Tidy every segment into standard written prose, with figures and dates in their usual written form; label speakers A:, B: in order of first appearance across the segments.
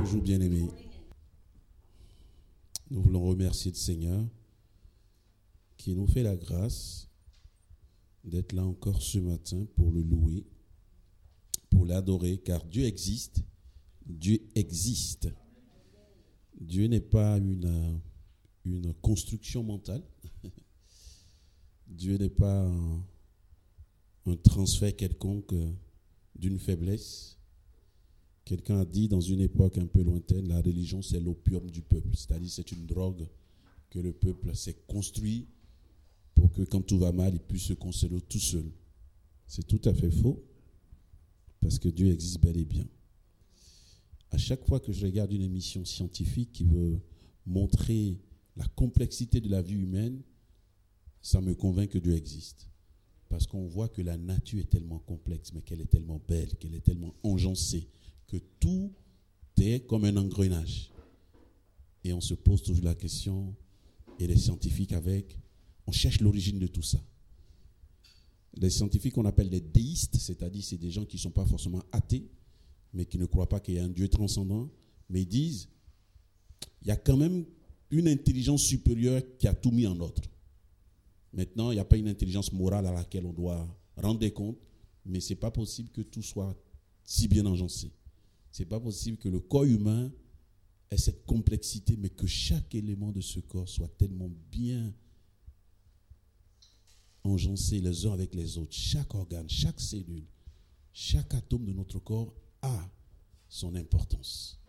A: Bonjour bien-aimés. Nous voulons remercier le Seigneur qui nous fait la grâce d'être là encore ce matin pour le louer, pour l'adorer, car Dieu existe. Dieu existe. Dieu n'est pas une construction mentale. Dieu n'est pas un transfert quelconque d'une faiblesse. Quelqu'un a dit dans une époque un peu lointaine, la religion c'est l'opium du peuple, c'est-à-dire c'est une drogue que le peuple s'est construit pour que quand tout va mal, il puisse se consoler tout seul. C'est tout à fait faux, parce que Dieu existe bel et bien. À chaque fois que je regarde une émission scientifique qui veut montrer la complexité de la vie humaine, ça me convainc que Dieu existe. Parce qu'on voit que la nature est tellement complexe, mais qu'elle est tellement belle, qu'elle est tellement engencée, que tout est comme un engrenage. Et on se pose toujours la question, et les scientifiques on cherche l'origine de tout ça. Les scientifiques qu'on appelle des déistes, c'est-à-dire c'est des gens qui ne sont pas forcément athées, mais qui ne croient pas qu'il y a un Dieu transcendant, mais ils disent, il y a quand même une intelligence supérieure qui a tout mis en ordre. Maintenant, il n'y a pas une intelligence morale à laquelle on doit rendre des comptes, mais ce n'est pas possible que tout soit si bien engencé. Ce n'est pas possible que le corps humain ait cette complexité, mais que chaque élément de ce corps soit tellement bien engencé les uns avec les autres. Chaque organe, chaque cellule, chaque atome de notre corps a son importance.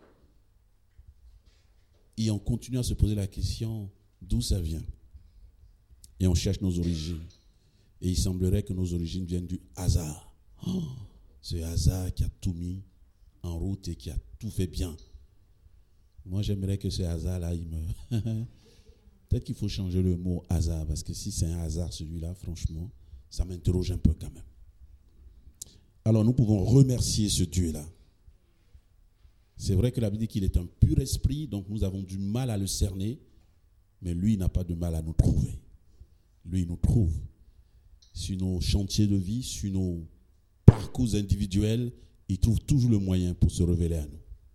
A: Et on continue à se poser la question d'où ça vient. Et on cherche nos origines. Et il semblerait que nos origines viennent du hasard. Oh, ce hasard qui a tout mis en route et qui a tout fait bien. Moi, j'aimerais que ce hasard-là, il me... Peut-être qu'il faut changer le mot hasard, parce que si c'est un hasard, celui-là, franchement, ça m'interroge un peu quand même. Alors, nous pouvons remercier ce Dieu-là. C'est vrai que la Bible dit qu'il est un pur esprit, donc nous avons du mal à le cerner, mais lui, il n'a pas de mal à nous trouver. Lui, il nous trouve. Sur nos chantiers de vie, sur nos parcours individuels, il trouve toujours le moyen pour se révéler à nous.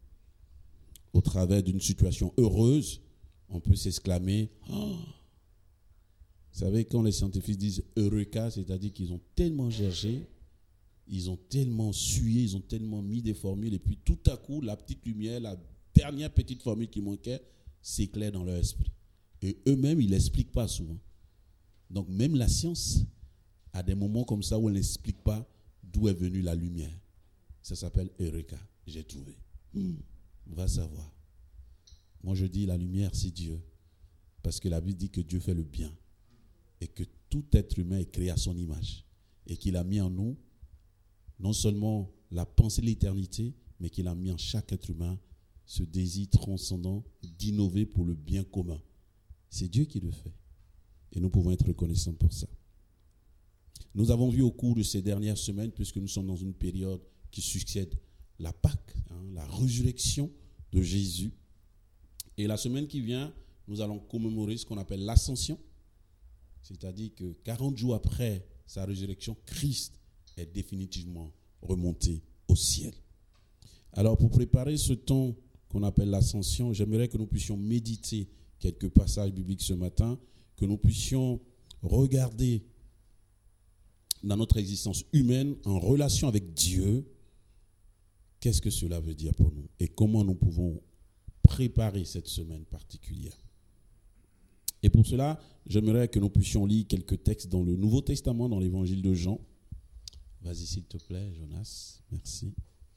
A: Au travers d'une situation heureuse, on peut s'exclamer « Oh !» Vous savez, quand les scientifiques disent « Eureka », c'est-à-dire qu'ils ont tellement cherché, ils ont tellement sué, ils ont tellement mis des formules, et puis tout à coup, la petite lumière, la dernière petite formule qui manquait, s'éclaire dans leur esprit. Et eux-mêmes, ils ne l'expliquent pas souvent. Donc même la science a des moments comme ça où elle n'explique pas d'où est venue la lumière. Ça s'appelle Eureka. J'ai trouvé. On va savoir. Moi je dis la lumière c'est Dieu. Parce que la Bible dit que Dieu fait le bien. Et que tout être humain est créé à son image. Et qu'il a mis en nous non seulement la pensée de l'éternité, mais qu'il a mis en chaque être humain ce désir transcendant d'innover pour le bien commun. C'est Dieu qui le fait. Et nous pouvons être reconnaissants pour ça. Nous avons vu au cours de ces dernières semaines, puisque nous sommes dans une période qui succède la Pâque, la résurrection de Jésus. Et la semaine qui vient, nous allons commémorer ce qu'on appelle l'Ascension. C'est-à-dire que 40 jours après sa résurrection, Christ est définitivement remonté au ciel. Alors pour préparer ce temps qu'on appelle l'Ascension, j'aimerais que nous puissions méditer quelques passages bibliques ce matin, que nous puissions regarder dans notre existence humaine en relation avec Dieu, qu'est-ce que cela veut dire pour nous et comment nous pouvons préparer cette semaine particulière. Et pour cela, j'aimerais que nous puissions lire quelques textes dans le Nouveau Testament, dans l'évangile de Jean. Vas-y s'il te plaît, Jonas, merci.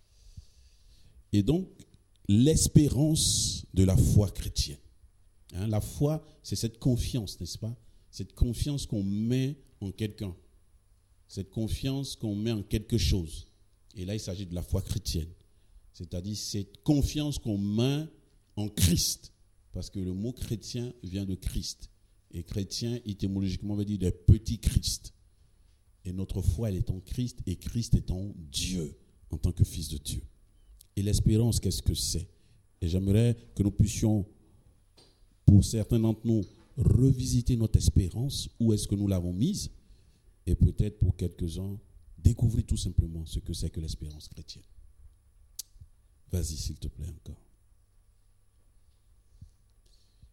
A: Et donc, l'espérance de la foi chrétienne. La foi, c'est cette confiance, n'est-ce pas? Cette confiance qu'on met en quelqu'un. Cette confiance qu'on met en quelque chose. Et là, il s'agit de la foi chrétienne. C'est-à-dire cette confiance qu'on met en Christ. Parce que le mot chrétien vient de Christ. Et chrétien, étymologiquement, veut dire des petits Christ. Et notre foi, elle est en Christ. Et Christ est en Dieu, en tant que Fils de Dieu. Et l'espérance, qu'est-ce que c'est? Et j'aimerais que nous puissions, pour certains d'entre nous, revisiter notre espérance, où est-ce que nous l'avons mise, et peut-être pour quelques-uns, découvrir tout simplement ce que c'est que l'espérance chrétienne. Vas-y, s'il te plaît, encore.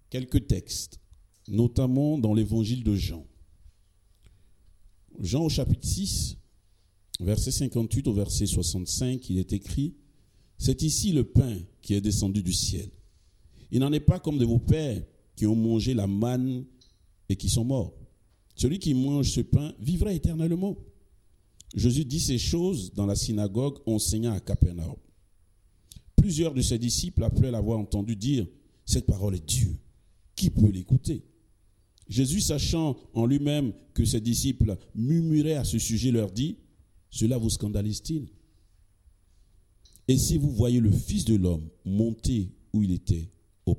A: quelques textes, notamment dans l'évangile de Jean. Jean au chapitre 6, verset 58 au verset 65, il est écrit « C'est ici le pain qui est descendu du ciel. Il n'en est pas comme de vos pères qui ont mangé la manne et qui sont morts. Celui qui mange ce pain vivra éternellement. » Jésus dit ces choses dans la synagogue enseignant à Capernaum. Plusieurs de ses disciples, après l'avoir entendu dire « Cette parole est Dieu, qui peut l'écouter ?» Jésus, sachant en lui-même que ses disciples murmuraient à ce sujet, leur dit « Cela vous scandalise-t-il ? Et si vous voyez le Fils de l'homme monter où il était auparavant ?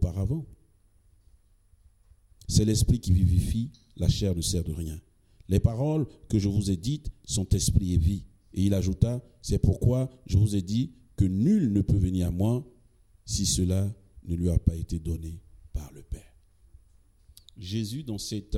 A: C'est l'esprit qui vivifie, la chair ne sert de rien. Les paroles que je vous ai dites sont esprit et vie. » Et il ajouta, « C'est pourquoi je vous ai dit que nul ne peut venir à moi si cela ne lui a pas été donné par le Père. » Jésus, dans cet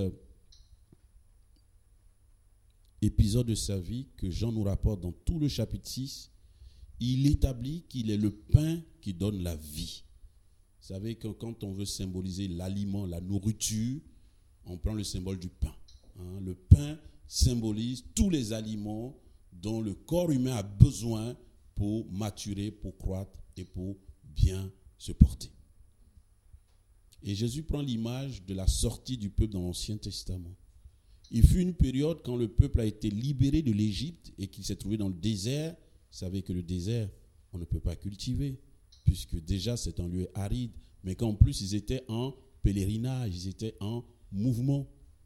A: épisode de sa vie que Jean nous rapporte dans tout le chapitre 6, il établit qu'il est le pain qui donne la vie. Vous savez que quand on veut symboliser l'aliment, la nourriture, on prend le symbole du pain. Le pain symbolise tous les aliments dont le corps humain a besoin pour maturer, pour croître et pour bien se porter. Et Jésus prend l'image de la sortie du peuple dans l'Ancien Testament. Il fut une période quand le peuple a été libéré de l'Égypte et qu'il s'est trouvé dans le désert. Vous savez que le désert, on ne peut pas cultiver, puisque déjà c'est un lieu aride, mais qu'en plus ils étaient en pèlerinage, ils étaient en mouvement.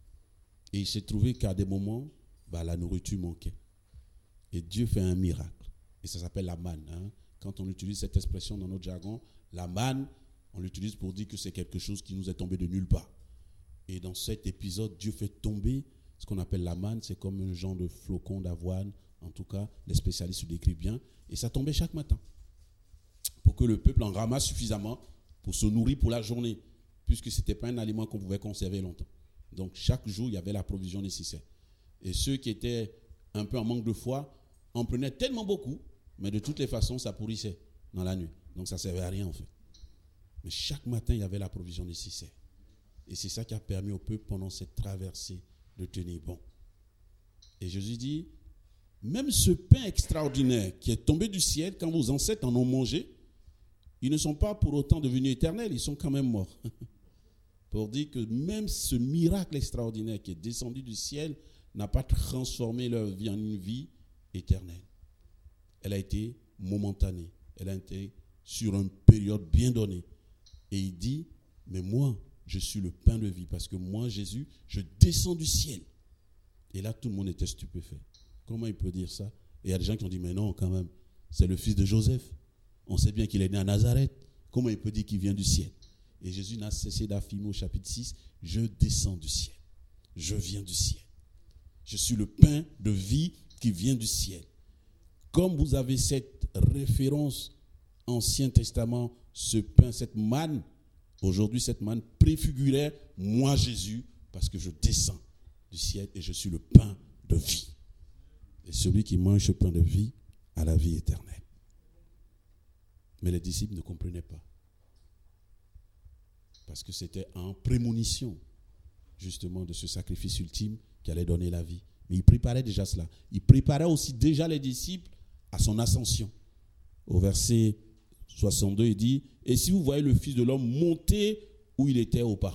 A: Et il s'est trouvé qu'à des moments, la nourriture manquait. Et Dieu fait un miracle. Et ça s'appelle la manne. Quand on utilise cette expression dans notre jargon, la manne, on l'utilise pour dire que c'est quelque chose qui nous est tombé de nulle part. Et dans cet épisode, Dieu fait tomber ce qu'on appelle la manne. C'est comme un genre de flocon d'avoine. En tout cas, les spécialistes le décrivent bien. Et ça tombait chaque matin pour que le peuple en ramasse suffisamment pour se nourrir pour la journée, puisque ce n'était pas un aliment qu'on pouvait conserver longtemps. Donc chaque jour, il y avait la provision nécessaire. Et ceux qui étaient un peu en manque de foi en prenaient tellement beaucoup, mais de toutes les façons, ça pourrissait dans la nuit. Donc ça ne servait à rien en fait. Mais chaque matin, il y avait la provision nécessaire. Et c'est ça qui a permis au peuple, pendant cette traversée, de tenir bon. Et Jésus dit, même ce pain extraordinaire qui est tombé du ciel, quand vos ancêtres en ont mangé, ils ne sont pas pour autant devenus éternels, ils sont quand même morts. Pour dire que même ce miracle extraordinaire qui est descendu du ciel n'a pas transformé leur vie en une vie éternelle. Elle a été momentanée. Elle a été sur une période bien donnée. Et il dit, mais moi, je suis le pain de vie, parce que moi, Jésus, je descends du ciel. Et là, tout le monde était stupéfait. Comment il peut dire ça? Et il y a des gens qui ont dit, mais non, quand même, c'est le fils de Joseph. On sait bien qu'il est né à Nazareth. Comment il peut dire qu'il vient du ciel? Et Jésus n'a cessé d'affirmer au chapitre 6, je descends du ciel. Je viens du ciel. Je suis le pain de vie qui vient du ciel. Comme vous avez cette référence Ancien Testament, ce pain, cette manne, aujourd'hui cette manne préfigurait moi Jésus, parce que je descends du ciel et je suis le pain de vie. Et celui qui mange ce pain de vie a la vie éternelle. Mais les disciples ne comprenaient pas. Parce que c'était en prémonition, justement, de ce sacrifice ultime qui allait donner la vie. Mais il préparait déjà cela. Il préparait aussi déjà les disciples à son ascension. Au verset 62, il dit, « Et si vous voyez le Fils de l'homme monter où il était auparavant. »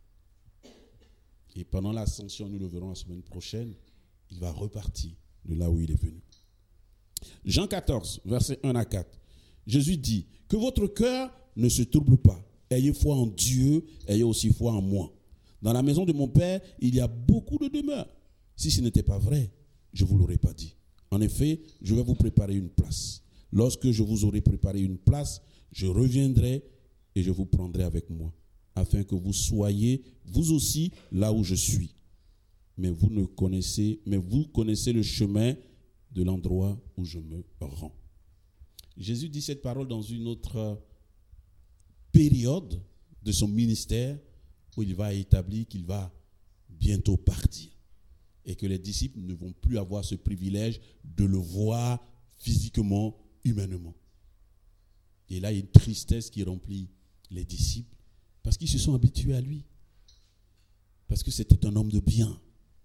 A: Et pendant l'ascension, nous le verrons la semaine prochaine, il va repartir de là où il est venu. Jean 14, versets 1 à 4. Jésus dit, « Que votre cœur ne se trouble pas. Ayez foi en Dieu, ayez aussi foi en moi. Dans la maison de mon Père, il y a beaucoup de demeures. Si ce n'était pas vrai, je ne vous l'aurais pas dit. En effet, je vais vous préparer une place. Lorsque je vous aurai préparé une place, je reviendrai et je vous prendrai avec moi, afin que vous soyez, vous aussi, là où je suis. Mais vous connaissez le chemin de l'endroit où je me rends. » Jésus dit cette parole dans une autre période de son ministère où il va établir qu'il va bientôt partir et que les disciples ne vont plus avoir ce privilège de le voir physiquement, humainement. Et là, il y a une tristesse qui remplit les disciples Parce qu'ils se sont habitués à lui. Parce que c'était un homme de bien.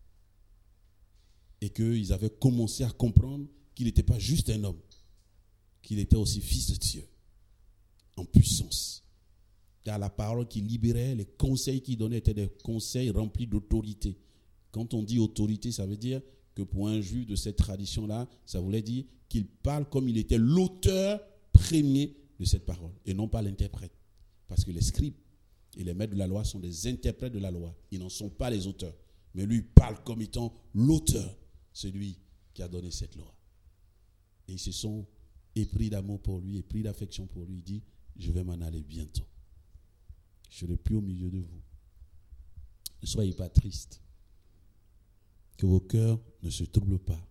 A: Et qu'ils avaient commencé à comprendre qu'il n'était pas juste un homme, qu'il était aussi fils de Dieu, en puissance. Car la parole qu'il libérait, les conseils qu'il donnait étaient des conseils remplis d'autorité. Quand on dit autorité, ça veut dire que pour un juif de cette tradition-là, ça voulait dire qu'il parle comme il était l'auteur premier de cette parole, et non pas l'interprète. Parce que les scribes et les maîtres de la loi sont des interprètes de la loi. Ils n'en sont pas les auteurs. Mais lui, il parle comme étant l'auteur, celui qui a donné cette loi. Et ils se sont épris d'amour pour lui, épris d'affection pour lui. Il dit, je vais m'en aller bientôt. Je ne serai plus au milieu de vous. Ne soyez pas tristes. Que vos cœurs ne se troublent pas.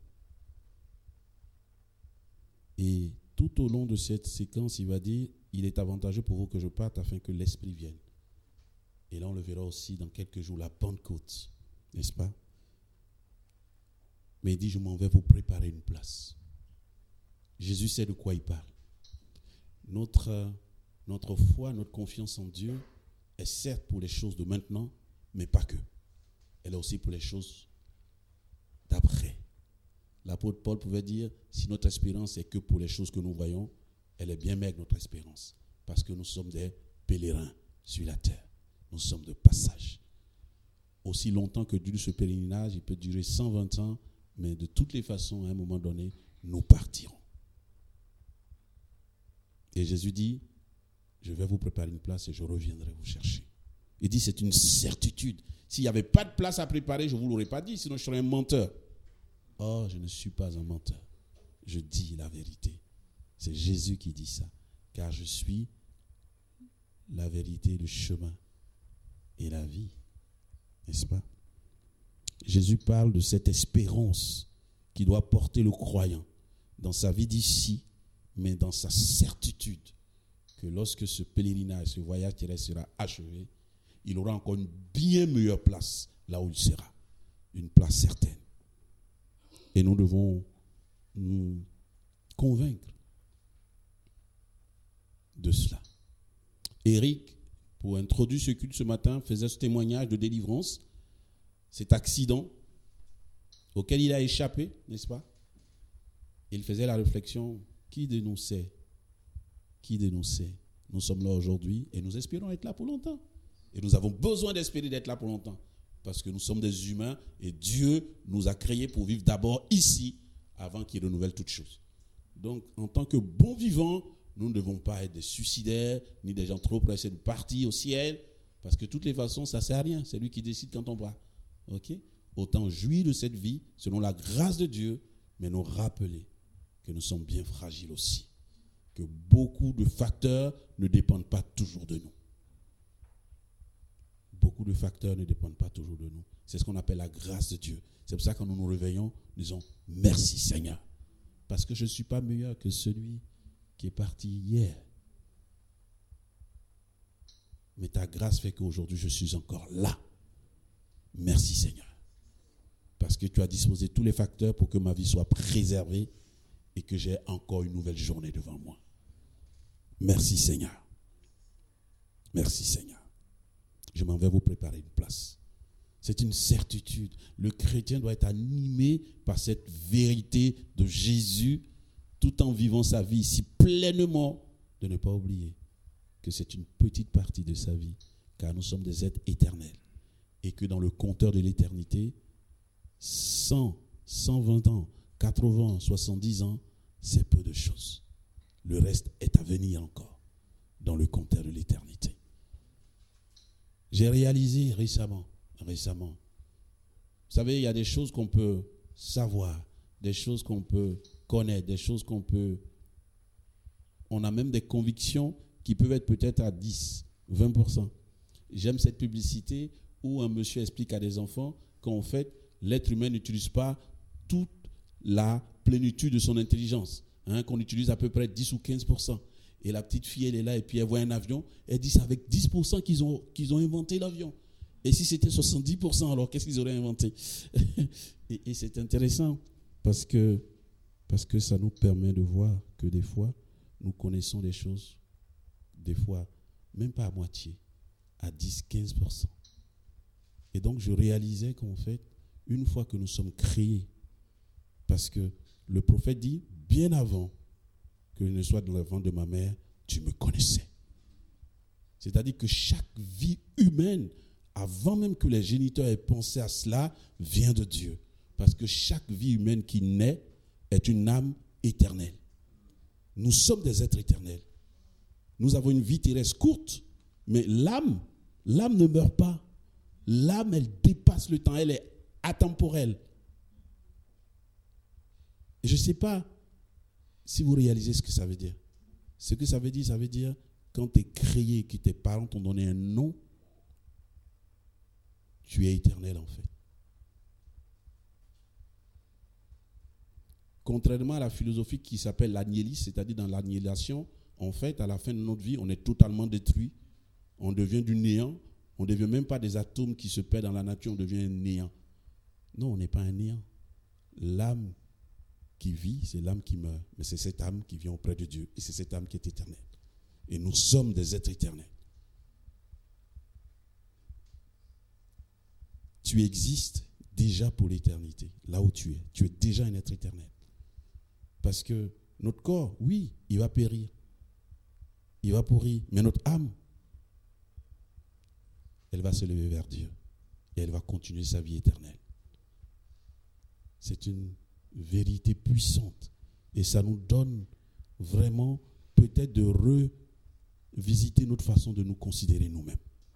A: Et tout au long de cette séquence, il va dire, il est avantageux pour vous que je parte afin que l'Esprit vienne. Et là, on le verra aussi dans quelques jours, la Pentecôte, n'est-ce pas? Mais il dit, je m'en vais vous préparer une place. Jésus sait de quoi il parle. Notre foi, notre confiance en Dieu est certes pour les choses de maintenant, mais pas que. Elle est aussi pour les choses d'après. L'apôtre Paul pouvait dire, si notre espérance est que pour les choses que nous voyons, elle est bien maigre, notre espérance, parce que nous sommes des pèlerins sur la terre. Nous sommes de passage. Aussi longtemps que dure ce pèlerinage, il peut durer 120 ans, mais de toutes les façons, à un moment donné, nous partirons. Et Jésus dit, je vais vous préparer une place et je reviendrai vous chercher. Il dit, c'est une certitude. S'il n'y avait pas de place à préparer, je ne vous l'aurais pas dit, sinon je serais un menteur. Oh, je ne suis pas un menteur. Je dis la vérité. C'est Jésus qui dit ça. Car je suis la vérité, le chemin et la vie. N'est-ce pas? Jésus parle de cette espérance qui doit porter le croyant dans sa vie d'ici, mais dans sa certitude que lorsque ce pèlerinage, ce voyage terrestre sera achevé, il aura encore une bien meilleure place là où il sera. Une place certaine. Et nous devons nous convaincre de cela. Éric, pour introduire ce culte ce matin, faisait ce témoignage de délivrance, cet accident auquel il a échappé, n'est-ce pas? Il faisait la réflexion, qui de nous sait? Qui de nous sait? Nous sommes là aujourd'hui et nous espérons être là pour longtemps. Et nous avons besoin d'espérer d'être là pour longtemps. Parce que nous sommes des humains et Dieu nous a créés pour vivre d'abord ici avant qu'il renouvelle toutes choses. Donc, en tant que bons vivants, nous ne devons pas être des suicidaires ni des gens trop pressés de partir au ciel parce que de toutes les façons, ça ne sert à rien. C'est lui qui décide quand on va. Ok? Autant jouir de cette vie selon la grâce de Dieu, mais nous rappeler que nous sommes bien fragiles aussi. Que beaucoup de facteurs ne dépendent pas toujours de nous. Beaucoup de facteurs ne dépendent pas toujours de nous. C'est ce qu'on appelle la grâce de Dieu. C'est pour ça que quand nous nous réveillons, nous disons merci Seigneur. Parce que je ne suis pas meilleur que celui qui est parti hier. Mais ta grâce fait qu'aujourd'hui je suis encore là. Merci Seigneur. Parce que tu as disposé tous les facteurs pour que ma vie soit préservée et que j'ai encore une nouvelle journée devant moi. Merci Seigneur. Merci Seigneur. Je m'en vais vous préparer une place. C'est une certitude. Le chrétien doit être animé par cette vérité de Jésus tout en vivant sa vie ici pleinement, de ne pas oublier que c'est une petite partie de sa vie, car nous sommes des êtres éternels et que dans le compteur de l'éternité, 100, 120 ans, 80, 70 ans, c'est peu de choses. Le reste est à venir encore dans le compteur de l'éternité. J'ai réalisé récemment, vous savez, il y a des choses qu'on peut savoir, des choses qu'on peut connaître, des choses qu'on peut... On a même des convictions qui peuvent être peut-être à 10, 20%. J'aime cette publicité où un monsieur explique à des enfants qu'en fait, l'être humain n'utilise pas toute la plénitude de son intelligence, qu'on utilise à peu près 10 ou 15%. Et la petite fille, elle est là et puis elle voit un avion. Elle dit c'est avec 10% qu'ils ont inventé l'avion. Et si c'était 70%, alors qu'est-ce qu'ils auraient inventé? et c'est intéressant parce que ça nous permet de voir que des fois, nous connaissons des choses, des fois, même pas à moitié, à 10-15%. Et donc, je réalisais qu'en fait, une fois que nous sommes créés, parce que le prophète dit, bien avant que je ne sois dans le ventre de ma mère, tu me connaissais. C'est-à-dire que chaque vie humaine, avant même que les géniteurs aient pensé à cela, vient de Dieu. Parce que chaque vie humaine qui naît est une âme éternelle. Nous sommes des êtres éternels. Nous avons une vie terrestre courte, mais l'âme ne meurt pas. L'âme, elle dépasse le temps, elle est atemporelle. Et je ne sais pas si vous réalisez ce que ça veut dire. Ce que ça veut dire quand tu es créé, que tes parents t'ont donné un nom, tu es éternel en fait. Contrairement à la philosophie qui s'appelle l'annihilisme, c'est-à-dire dans l'annihilation, en fait, à la fin de notre vie, on est totalement détruit. On devient du néant. On ne devient même pas des atomes qui se perdent dans la nature, on devient un néant. Non, on n'est pas un néant. L'âme qui vit, c'est l'âme qui meurt. Mais c'est cette âme qui vient auprès de Dieu. Et c'est cette âme qui est éternelle. Et nous sommes des êtres éternels. Tu existes déjà pour l'éternité, là où tu es. Tu es déjà un être éternel. Parce que notre corps, oui, il va périr. Il va pourrir. Mais notre âme, elle va se lever vers Dieu. Et elle va continuer sa vie éternelle. C'est une vérité puissante. Et ça nous donne vraiment peut-être de revisiter notre façon de nous considérer nous-mêmes.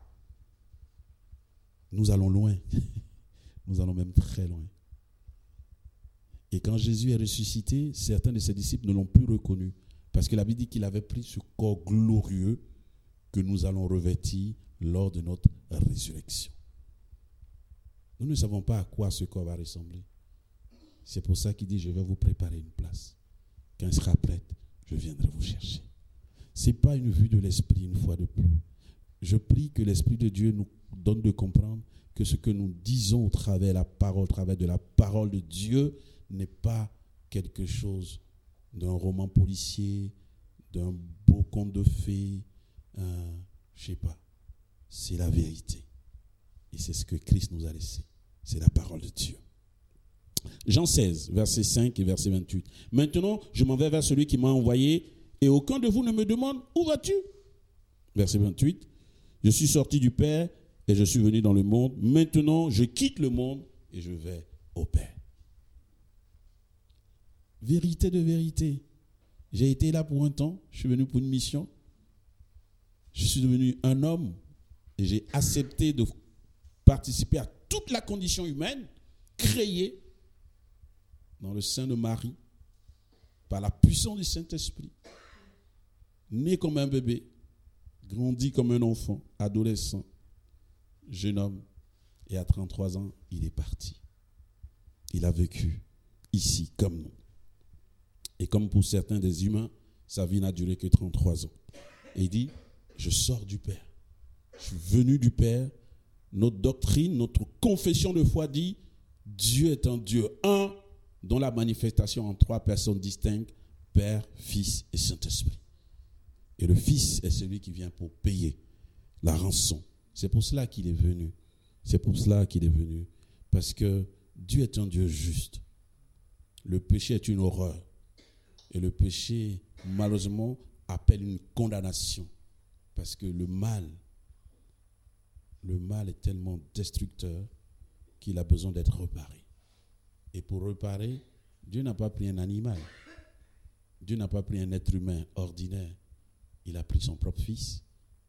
A: Nous allons loin. Nous allons même très loin. Et quand Jésus est ressuscité, certains de ses disciples ne l'ont plus reconnu. Parce que la Bible dit qu'il avait pris ce corps glorieux que nous allons revêtir lors de notre résurrection. Nous ne savons pas à quoi ce corps va ressembler. C'est pour ça qu'il dit, je vais vous préparer une place. Quand il sera prêt, je viendrai vous chercher. Ce n'est pas une vue de l'esprit une fois de plus. Je prie que l'Esprit de Dieu nous donne de comprendre que ce que nous disons au travers de la parole de Dieu n'est pas quelque chose d'un roman policier, d'un beau conte de fées, je ne sais pas. C'est la vérité. Et c'est ce que Christ nous a laissé. C'est la parole de Dieu. Jean 16, verset 5 et verset 28. Maintenant, je m'en vais vers celui qui m'a envoyé et aucun de vous ne me demande où vas-tu? Verset 28. Je suis sorti du Père et je suis venu dans le monde. Maintenant, je quitte le monde et je vais au Père. Vérité de vérité. J'ai été là pour un temps. Je suis venu pour une mission. Je suis devenu un homme et j'ai accepté de participer à toute la condition humaine créée dans le sein de Marie par la puissance du Saint-Esprit. Né comme un bébé, grandi comme un enfant, adolescent, jeune homme, et à 33 ans, il est parti. Il a vécu ici comme nous. Et comme pour certains des humains, sa vie n'a duré que 33 ans. Et il dit, je sors du Père. Je suis venu du Père. Notre doctrine, notre confession de foi dit, Dieu est un Dieu un, dont la manifestation en trois personnes distinctes, Père, Fils et Saint-Esprit. Et le Fils est celui qui vient pour payer la rançon. C'est pour cela qu'il est venu. C'est pour cela qu'il est venu. Parce que Dieu est un Dieu juste. Le péché est une horreur. Et le péché, malheureusement, appelle une condamnation. Parce que le mal est tellement destructeur qu'il a besoin d'être réparé. Et pour réparer, Dieu n'a pas pris un animal. Dieu n'a pas pris un être humain ordinaire. Il a pris son propre Fils,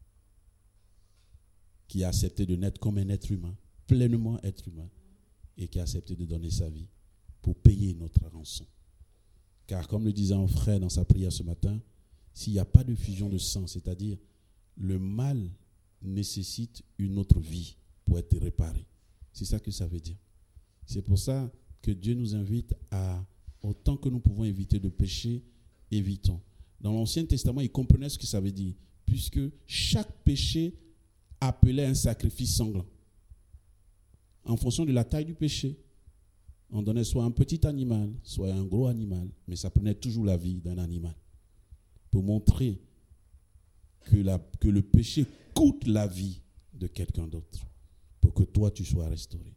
A: qui a accepté de naître comme un être humain, pleinement être humain, et qui a accepté de donner sa vie pour payer notre rançon. Car comme le disait un frère dans sa prière ce matin, s'il n'y a pas de fusion de sang, c'est-à-dire le mal nécessite une autre vie pour être réparé. C'est ça que ça veut dire. C'est pour ça que Dieu nous invite à, autant que nous pouvons éviter de pécher, évitons. Dans l'Ancien Testament, ils comprenaient ce que ça veut dire, puisque chaque péché appelait un sacrifice sanglant. En fonction de la taille du péché, on donnait soit un petit animal, soit un gros animal, mais ça prenait toujours la vie d'un animal. Pour montrer que le péché coûte la vie de quelqu'un d'autre pour que toi, tu sois restauré.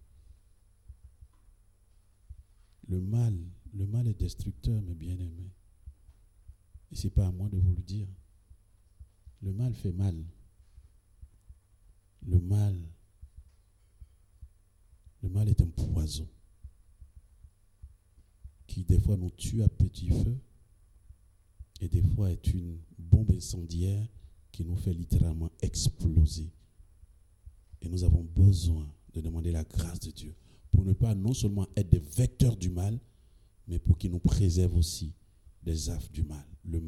A: Le mal est destructeur, mes bien-aimés. Et ce n'est pas à moi de vous le dire. Le mal fait mal. Le mal est un poison qui des fois nous tue à petit feu et des fois est une bombe incendiaire qui nous fait littéralement exploser. Et nous avons besoin de demander la grâce de Dieu pour ne pas non seulement être des vecteurs du mal, mais pour qu'il nous préserve aussi des affres du mal. Le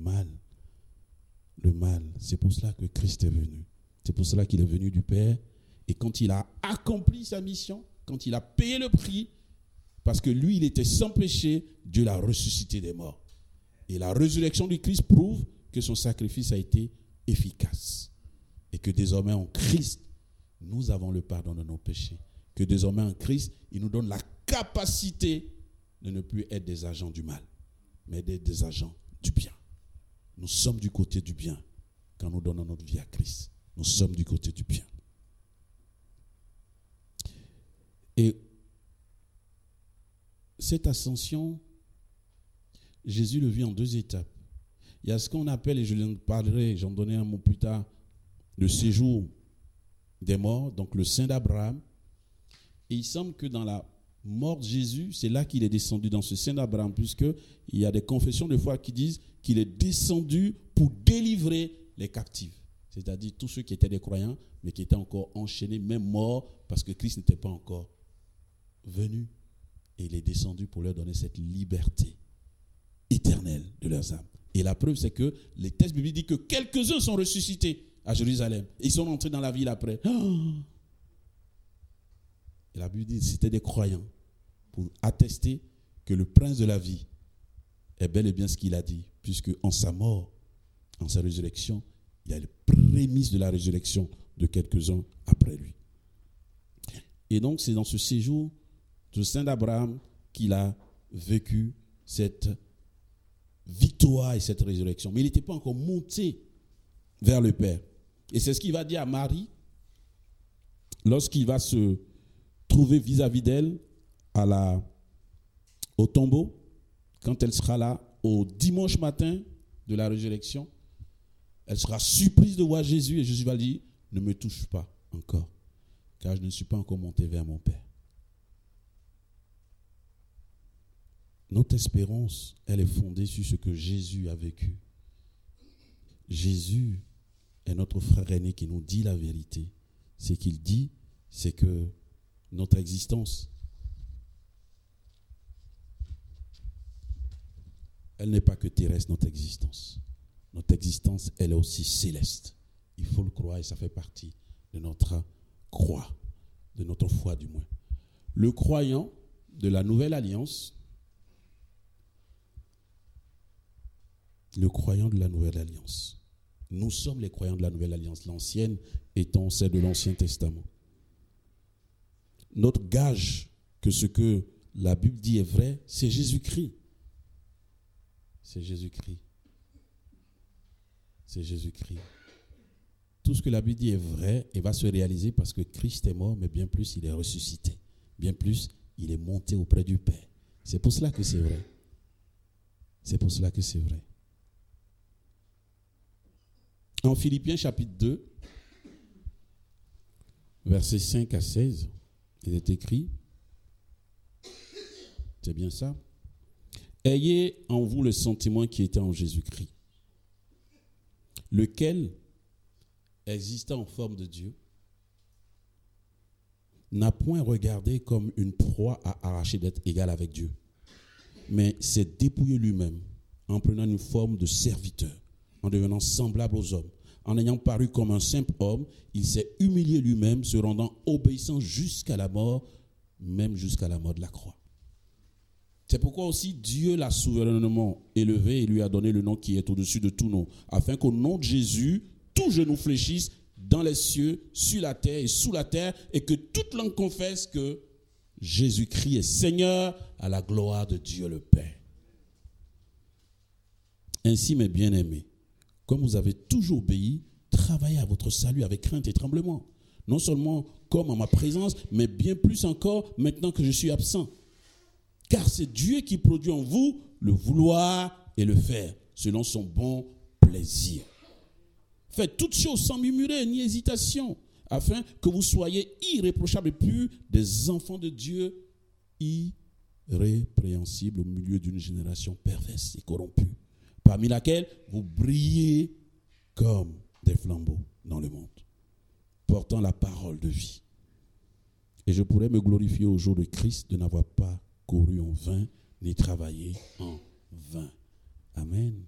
A: mal, c'est pour cela que Christ est venu. C'est pour cela qu'il est venu du Père. Et quand il a accompli sa mission, quand il a payé le prix, parce que lui, il était sans péché, Dieu l'a ressuscité des morts. Et la résurrection du Christ prouve que son sacrifice a été efficace. Et que désormais en Christ, nous avons le pardon de nos péchés. Que désormais en Christ, il nous donne la capacité de ne plus être des agents du mal, mais d'être des agents du bien. Nous sommes du côté du bien quand nous donnons notre vie à Christ. Nous sommes du côté du bien. Et cette ascension, Jésus le vit en 2 étapes. Il y a ce qu'on appelle, et je en parlerai, j'en donnerai un mot plus tard, le séjour des morts, donc le sein d'Abraham. Et il semble que dans la mort de Jésus, c'est là qu'il est descendu dans ce sein d'Abraham, puisqu'il y a des confessions de foi qui disent qu'il est descendu pour délivrer les captifs. C'est-à-dire tous ceux qui étaient des croyants, mais qui étaient encore enchaînés, même morts, parce que Christ n'était pas encore venu. Et il est descendu pour leur donner cette liberté éternelle de leurs âmes. Et la preuve, c'est que les textes bibliques disent que quelques-uns sont ressuscités à Jérusalem. Ils sont entrés dans la ville après. Et la Bible dit que c'était des croyants pour attester que le prince de la vie est bel et bien ce qu'il a dit, puisque en sa mort, en sa résurrection, il y a les prémices de la résurrection de quelques-uns après lui. Et donc, c'est dans ce séjour de Saint d'Abraham qu'il a vécu cette victoire et cette résurrection. Mais il n'était pas encore monté vers le Père. Et c'est ce qu'il va dire à Marie lorsqu'il va se trouver vis-à-vis d'elle au tombeau, quand elle sera là, au dimanche matin de la résurrection. Elle sera surprise de voir Jésus et Jésus va lui dire, ne me touche pas encore, car je ne suis pas encore monté vers mon Père. Notre espérance, elle est fondée sur ce que Jésus a vécu. Jésus est notre frère aîné qui nous dit la vérité. Ce qu'il dit, c'est que notre existence, elle n'est pas que terrestre, notre existence. Notre existence, elle est aussi céleste. Il faut le croire et ça fait partie de notre croix, de notre foi du moins. Le croyant de la nouvelle alliance, nous sommes les croyants de la nouvelle alliance, l'ancienne étant celle de l'Ancien Testament. Notre gage que ce que la Bible dit est vrai, c'est Jésus-Christ. C'est Jésus-Christ. C'est Jésus-Christ. Tout ce que la Bible dit est vrai et va se réaliser parce que Christ est mort, mais bien plus, il est ressuscité. Bien plus, il est monté auprès du Père. C'est pour cela que c'est vrai. C'est pour cela que c'est vrai. En Philippiens chapitre 2, versets 5 à 16, il est écrit, c'est bien ça, « Ayez en vous le sentiment qui était en Jésus-Christ, lequel, existant en forme de Dieu, n'a point regardé comme une proie à arracher d'être égal avec Dieu, mais s'est dépouillé lui-même en prenant une forme de serviteur, en devenant semblable aux hommes. En ayant paru comme un simple homme, il s'est humilié lui-même, se rendant obéissant jusqu'à la mort, même jusqu'à la mort de la croix. » C'est pourquoi aussi Dieu l'a souverainement élevé et lui a donné le nom qui est au-dessus de tout nom, afin qu'au nom de Jésus, tout genou fléchisse dans les cieux, sur la terre et sous la terre, et que toute langue confesse que Jésus-Christ est Seigneur à la gloire de Dieu le Père. Ainsi, mes bien-aimés, comme vous avez toujours obéi, travaillez à votre salut avec crainte et tremblement. Non seulement comme en ma présence, mais bien plus encore maintenant que je suis absent. Car c'est Dieu qui produit en vous le vouloir et le faire, selon son bon plaisir. Faites toutes choses sans murmurer ni hésitation, afin que vous soyez irréprochables et purs, des enfants de Dieu irrépréhensibles au milieu d'une génération perverse et corrompue, parmi laquelle vous brillez comme des flambeaux dans le monde, portant la parole de vie. Et je pourrais me glorifier au jour de Christ de n'avoir pas couru en vain, ni travaillé en vain. Amen.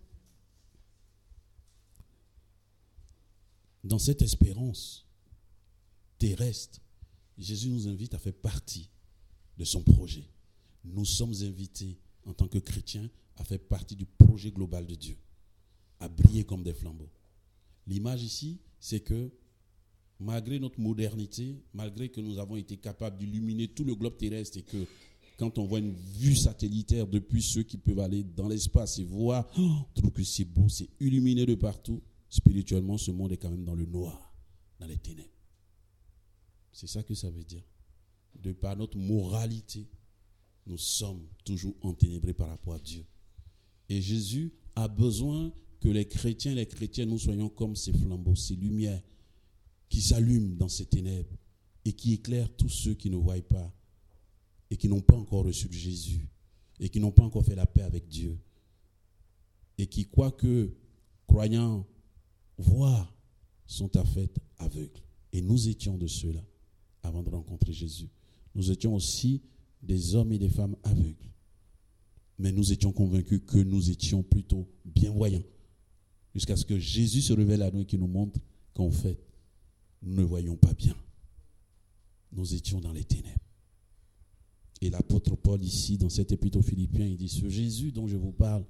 A: Dans cette espérance terrestre, Jésus nous invite à faire partie de son projet. Nous sommes invités en tant que chrétiens à faire partie du projet global de Dieu, à briller comme des flambeaux. L'image ici, c'est que malgré notre modernité, malgré que nous avons été capables d'illuminer tout le globe terrestre et que quand on voit une vue satellitaire depuis ceux qui peuvent aller dans l'espace et voir, on trouve que c'est beau, c'est illuminé de partout. Spirituellement, ce monde est quand même dans le noir, dans les ténèbres. C'est ça que ça veut dire. De par notre moralité, nous sommes toujours enténébrés par rapport à Dieu. Et Jésus a besoin que les chrétiens et les chrétiennes, nous soyons comme ces flambeaux, ces lumières qui s'allument dans ces ténèbres et qui éclairent tous ceux qui ne voient pas et qui n'ont pas encore reçu de Jésus et qui n'ont pas encore fait la paix avec Dieu et qui, quoique croyant voir, sont à fait aveugles. Et nous étions de ceux-là avant de rencontrer Jésus. Nous étions aussi des hommes et des femmes aveugles. Mais nous étions convaincus que nous étions plutôt bien-voyants. Jusqu'à ce que Jésus se révèle à nous et qu'il nous montre qu'en fait, nous ne voyons pas bien. Nous étions dans les ténèbres. Et l'apôtre Paul ici, dans cet épître aux Philippiens, il dit, ce Jésus dont je vous parle,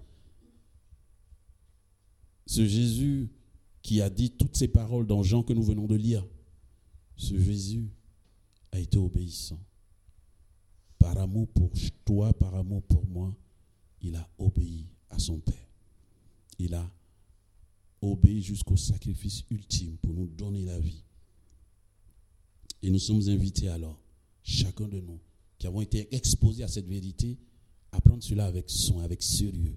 A: ce Jésus qui a dit toutes ces paroles dans Jean que nous venons de lire, ce Jésus a été obéissant. Par amour pour toi, par amour pour moi, il a obéi à son Père. Il a obéi jusqu'au sacrifice ultime pour nous donner la vie. Et nous sommes invités alors, chacun de nous, qui avons été exposés à cette vérité, à prendre cela avec soin, avec sérieux,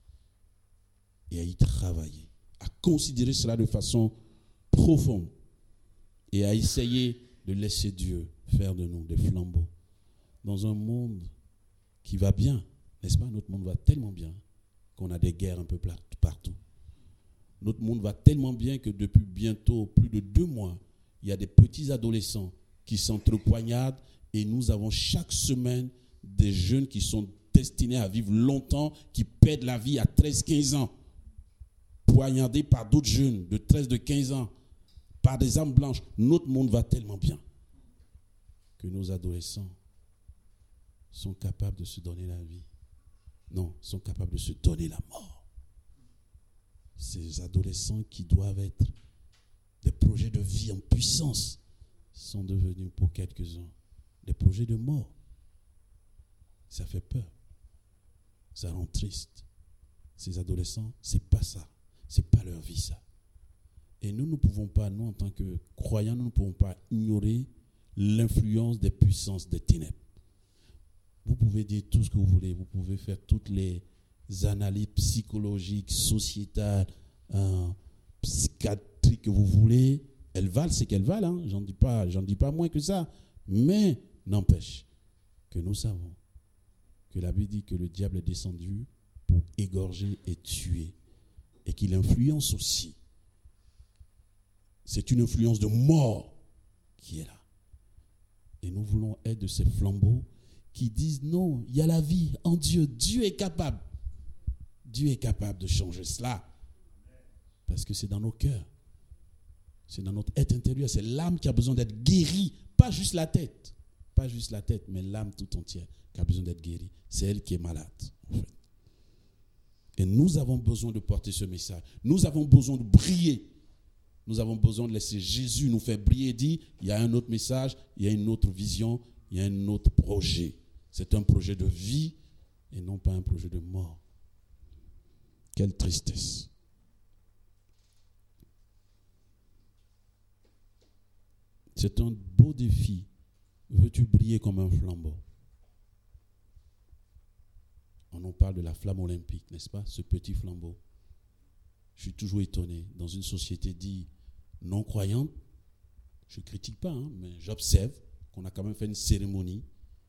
A: et à y travailler, à considérer cela de façon profonde, et à essayer de laisser Dieu faire de nous des flambeaux. Dans un monde qui va bien, n'est-ce pas? Notre monde va tellement bien qu'on a des guerres un peu partout. Notre monde va tellement bien que depuis bientôt plus de 2 mois, il y a des petits adolescents qui s'entrepoignardent et nous avons chaque semaine des jeunes qui sont destinés à vivre longtemps, qui perdent la vie à 13-15 ans, poignardés par d'autres jeunes de 13-15 ans, par des armes blanches. Notre monde va tellement bien que nos adolescents sont capables de se donner la vie. Non, sont capables de se donner la mort. Ces adolescents qui doivent être des projets de vie en puissance sont devenus pour quelques-uns des projets de mort. Ça fait peur. Ça rend triste. Ces adolescents, c'est pas ça. C'est pas leur vie, ça. Et nous ne pouvons pas, nous en tant que croyants, nous ne pouvons pas ignorer l'influence des puissances des ténèbres. Vous pouvez dire tout ce que vous voulez, vous pouvez faire toutes les analyses psychologiques, sociétales, psychiatriques que vous voulez. Elles valent ce qu'elles valent, hein. J'en dis pas moins que ça. Mais n'empêche que nous savons que la Bible dit que le diable est descendu pour égorger et tuer et qu'il influence aussi. C'est une influence de mort qui est là. Et nous voulons être de ces flambeaux qui disent non, il y a la vie en Dieu. Dieu est capable. Dieu est capable de changer cela. Parce que c'est dans nos cœurs. C'est dans notre être intérieur. C'est l'âme qui a besoin d'être guérie. Pas juste la tête. Pas juste la tête, mais l'âme tout entière qui a besoin d'être guérie. C'est elle qui est malade, en fait. Et nous avons besoin de porter ce message. Nous avons besoin de briller. Nous avons besoin de laisser Jésus nous faire briller et dire, il y a un autre message, il y a une autre vision, il y a un autre projet. C'est un projet de vie et non pas un projet de mort. Quelle tristesse. C'est un beau défi. Veux-tu briller comme un flambeau? On en parle de la flamme olympique, n'est-ce pas? Ce petit flambeau. Je suis toujours étonné. Dans une société dite non croyante, je ne critique pas, mais j'observe qu'on a quand même fait une cérémonie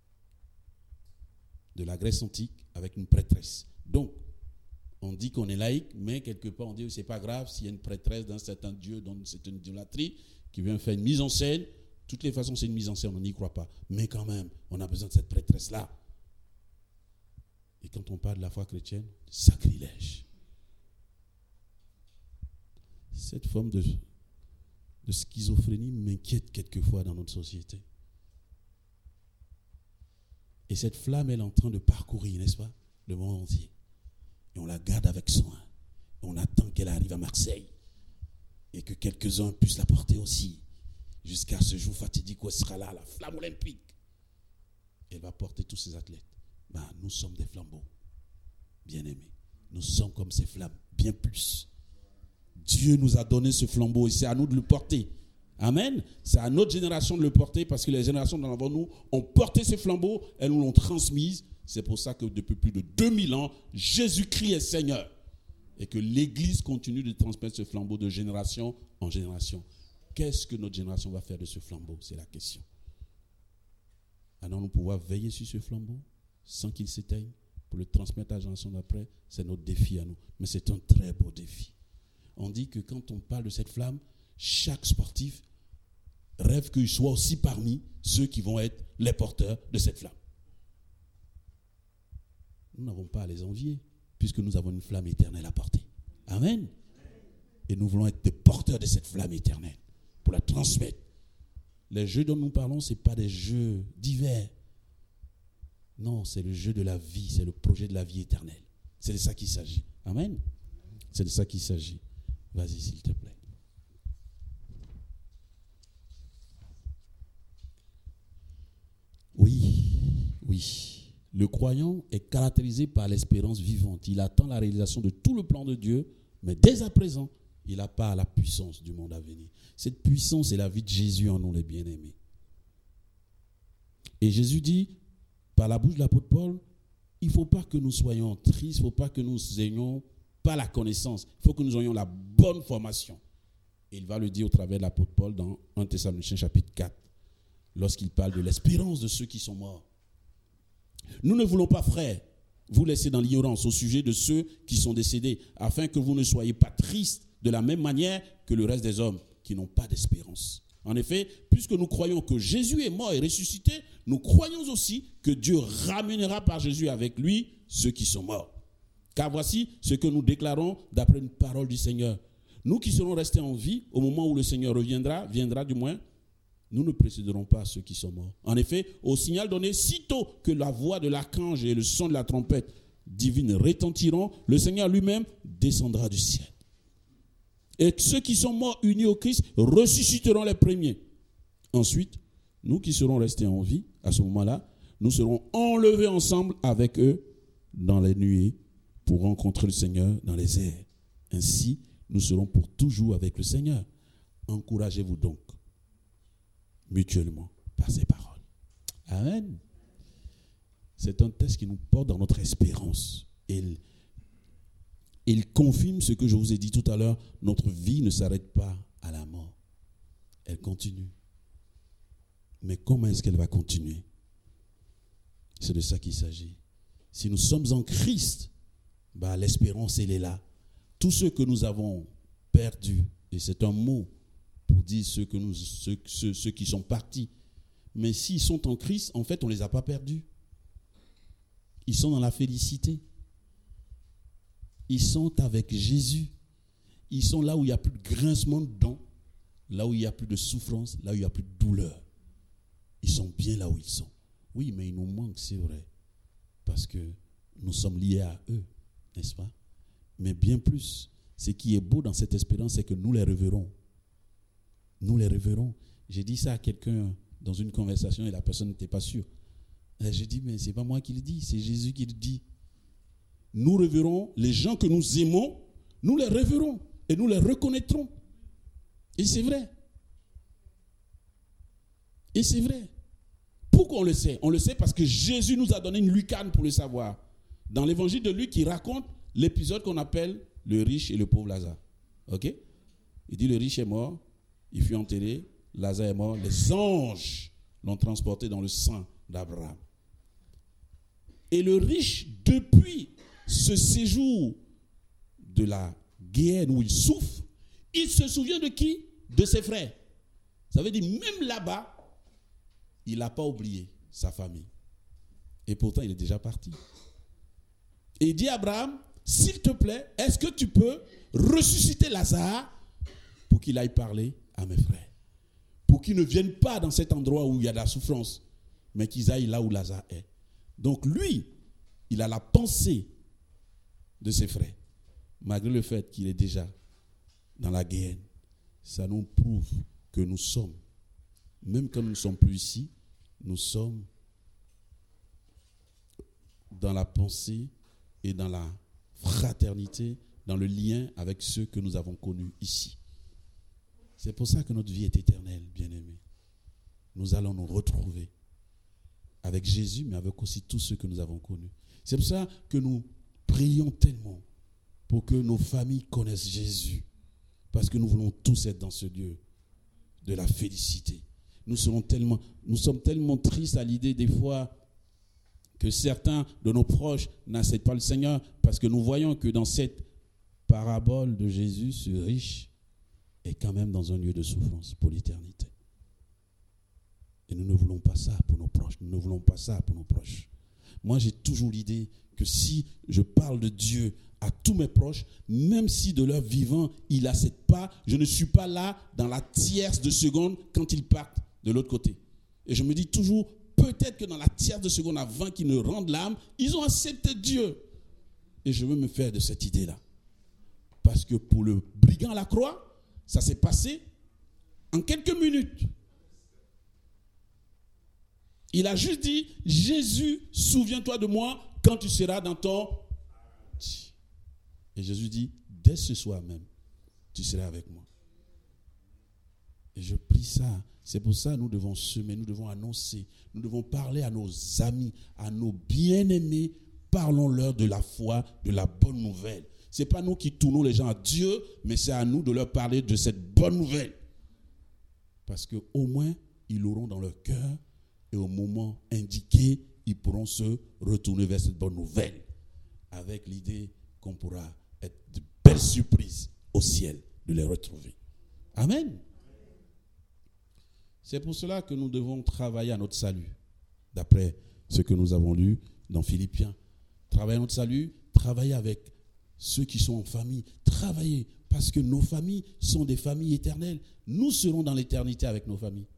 A: de la Grèce antique avec une prêtresse. Donc, on dit qu'on est laïque, mais quelque part on dit que ce n'est pas grave s'il y a une prêtresse d'un certain dieu, dans cette idolâtrie, qui vient faire une mise en scène. De toutes les façons, c'est une mise en scène, on n'y croit pas. Mais quand même, on a besoin de cette prêtresse-là. Et quand on parle de la foi chrétienne, sacrilège. Cette forme de schizophrénie m'inquiète quelquefois dans notre société. Et cette flamme, elle est en train de parcourir, n'est-ce pas, le monde entier. Et on la garde avec soin. Et on attend qu'elle arrive à Marseille. Et que quelques-uns puissent la porter aussi. Jusqu'à ce jour fatidique où elle sera là, la flamme olympique. Elle va porter tous ces athlètes. Nous sommes des flambeaux, bien-aimés. Nous sommes comme ces flammes, bien plus. Dieu nous a donné ce flambeau et c'est à nous de le porter. Amen. C'est à notre génération de le porter parce que les générations d'avant nous ont porté ces flambeaux, elles nous l'ont transmise. C'est pour ça que depuis plus de 2000 ans, Jésus-Christ est Seigneur. Et que l'Église continue de transmettre ce flambeau de génération en génération. Qu'est-ce que notre génération va faire de ce flambeau? C'est la question. Allons-nous pouvoir veiller sur ce flambeau sans qu'il s'éteigne pour le transmettre à la génération d'après? C'est notre défi à nous. Mais c'est un très beau défi. On dit que quand on parle de cette flamme, chaque sportif rêve qu'il soit aussi parmi ceux qui vont être les porteurs de cette flamme. Nous n'avons pas à les envier, puisque nous avons une flamme éternelle à porter. Amen. Et nous voulons être des porteurs de cette flamme éternelle, pour la transmettre. Les jeux dont nous parlons, ce n'est pas des jeux divers. Non, c'est le jeu de la vie, c'est le projet de la vie éternelle. C'est de ça qu'il s'agit. Amen. C'est de ça qu'il s'agit. Vas-y, s'il te plaît. Oui. Le croyant est caractérisé par l'espérance vivante. Il attend la réalisation de tout le plan de Dieu, mais dès à présent, il n'a pas la puissance du monde à venir. Cette puissance est la vie de Jésus en nous, les bien-aimés. Et Jésus dit, par la bouche de l'apôtre Paul, il ne faut pas que nous soyons tristes, il ne faut pas que nous ayons pas la connaissance, il faut que nous ayons la bonne formation. Et il va le dire au travers de l'apôtre Paul dans 1 Thessaloniciens chapitre 4, lorsqu'il parle de l'espérance de ceux qui sont morts. Nous ne voulons pas, frères, vous laisser dans l'ignorance au sujet de ceux qui sont décédés, afin que vous ne soyez pas tristes de la même manière que le reste des hommes qui n'ont pas d'espérance. En effet, puisque nous croyons que Jésus est mort et ressuscité, nous croyons aussi que Dieu ramènera par Jésus avec lui ceux qui sont morts. Car voici ce que nous déclarons d'après une parole du Seigneur. Nous qui serons restés en vie, au moment où le Seigneur viendra du moins, nous ne précéderons pas ceux qui sont morts. En effet, au signal donné, sitôt que la voix de l'archange et le son de la trompette divine retentiront, le Seigneur lui-même descendra du ciel. Et ceux qui sont morts unis au Christ ressusciteront les premiers. Ensuite, nous qui serons restés en vie, à ce moment-là, nous serons enlevés ensemble avec eux dans les nuées pour rencontrer le Seigneur dans les airs. Ainsi, nous serons pour toujours avec le Seigneur. Encouragez-vous donc mutuellement par ces paroles. Amen. C'est un texte qui nous porte dans notre espérance. Il confirme ce que je vous ai dit tout à l'heure. Notre vie ne s'arrête pas à la mort. Elle continue. Mais comment est-ce qu'elle va continuer? C'est de ça qu'il s'agit. Si nous sommes en Christ, l'espérance, elle est là. Tous ceux que nous avons perdus, et c'est un mot pour dire ceux qui sont partis. Mais s'ils sont en Christ, en fait, on ne les a pas perdus. Ils sont dans la félicité. Ils sont avec Jésus. Ils sont là où il n'y a plus de grincement de dents, là où il n'y a plus de souffrance, là où il n'y a plus de douleur. Ils sont bien là où ils sont. Oui, mais il nous manque, c'est vrai, parce que nous sommes liés à eux, n'est-ce pas? Mais bien plus, ce qui est beau dans cette espérance, c'est que nous les reverrons. Nous les reverrons. J'ai dit ça à quelqu'un dans une conversation et la personne n'était pas sûre. J'ai dit, mais ce n'est pas moi qui le dis, c'est Jésus qui le dit. Nous reverrons les gens que nous aimons, nous les reverrons et nous les reconnaîtrons. Et c'est vrai. Et c'est vrai. Pourquoi on le sait? On le sait parce que Jésus nous a donné une lucarne pour le savoir. Dans l'évangile de Luc, il raconte l'épisode qu'on appelle le riche et le pauvre Lazare. Ok? Il dit le riche est mort, il fut enterré, Lazare est mort, les anges l'ont transporté dans le sein d'Abraham. Et le riche, depuis ce séjour de la guerre où il souffre, il se souvient de qui? De ses frères. Ça veut dire, même là-bas, il n'a pas oublié sa famille. Et pourtant, il est déjà parti. Et il dit à Abraham, s'il te plaît, est-ce que tu peux ressusciter Lazare pour qu'il aille parler à mes frères? Pour qu'ils ne viennent pas dans cet endroit où il y a de la souffrance, mais qu'ils aillent là où Lazare est. Donc lui, il a la pensée de ses frères. Malgré le fait qu'il est déjà dans la guerre, ça nous prouve que nous sommes, même quand nous ne sommes plus ici, nous sommes dans la pensée et dans la fraternité, dans le lien avec ceux que nous avons connus ici. C'est pour ça que notre vie est éternelle, bien-aimés. Nous allons nous retrouver avec Jésus, mais avec aussi tous ceux que nous avons connus. C'est pour ça que nous prions tellement pour que nos familles connaissent Jésus. Parce que nous voulons tous être dans ce lieu de la félicité. Nous sommes tellement tristes à l'idée des fois que certains de nos proches n'acceptent pas le Seigneur parce que nous voyons que dans cette parabole de Jésus, ce riche est quand même dans un lieu de souffrance pour l'éternité. Et nous ne voulons pas ça pour nos proches. Nous ne voulons pas ça pour nos proches. Moi, j'ai toujours l'idée que si je parle de Dieu à tous mes proches, même si de leur vivant, ils n'acceptent pas, je ne suis pas là dans la tierce de seconde quand ils partent de l'autre côté. Et je me dis toujours, peut-être que dans la tierce de seconde avant qu'ils ne rendent l'âme, ils ont accepté Dieu. Et je veux me faire de cette idée-là. Parce que pour le brigand à la croix, ça s'est passé en quelques minutes. Il a juste dit, Jésus, souviens-toi de moi quand tu seras dans ton... Et Jésus dit, dès ce soir même, tu seras avec moi. Et je prie ça. C'est pour ça que nous devons semer, nous devons annoncer, nous devons parler à nos amis, à nos bien-aimés. Parlons-leur de la foi, de la bonne nouvelle. Ce n'est pas nous qui tournons les gens à Dieu, mais c'est à nous de leur parler de cette bonne nouvelle. Parce qu'au moins, ils l'auront dans leur cœur et au moment indiqué, ils pourront se retourner vers cette bonne nouvelle avec l'idée qu'on pourra être de belles surprises au ciel de les retrouver. Amen. C'est pour cela que nous devons travailler à notre salut, d'après ce que nous avons lu dans Philippiens. Travailler à notre salut, travailler avec ceux qui sont en famille, travailler parce que nos familles sont des familles éternelles. Nous serons dans l'éternité avec nos familles.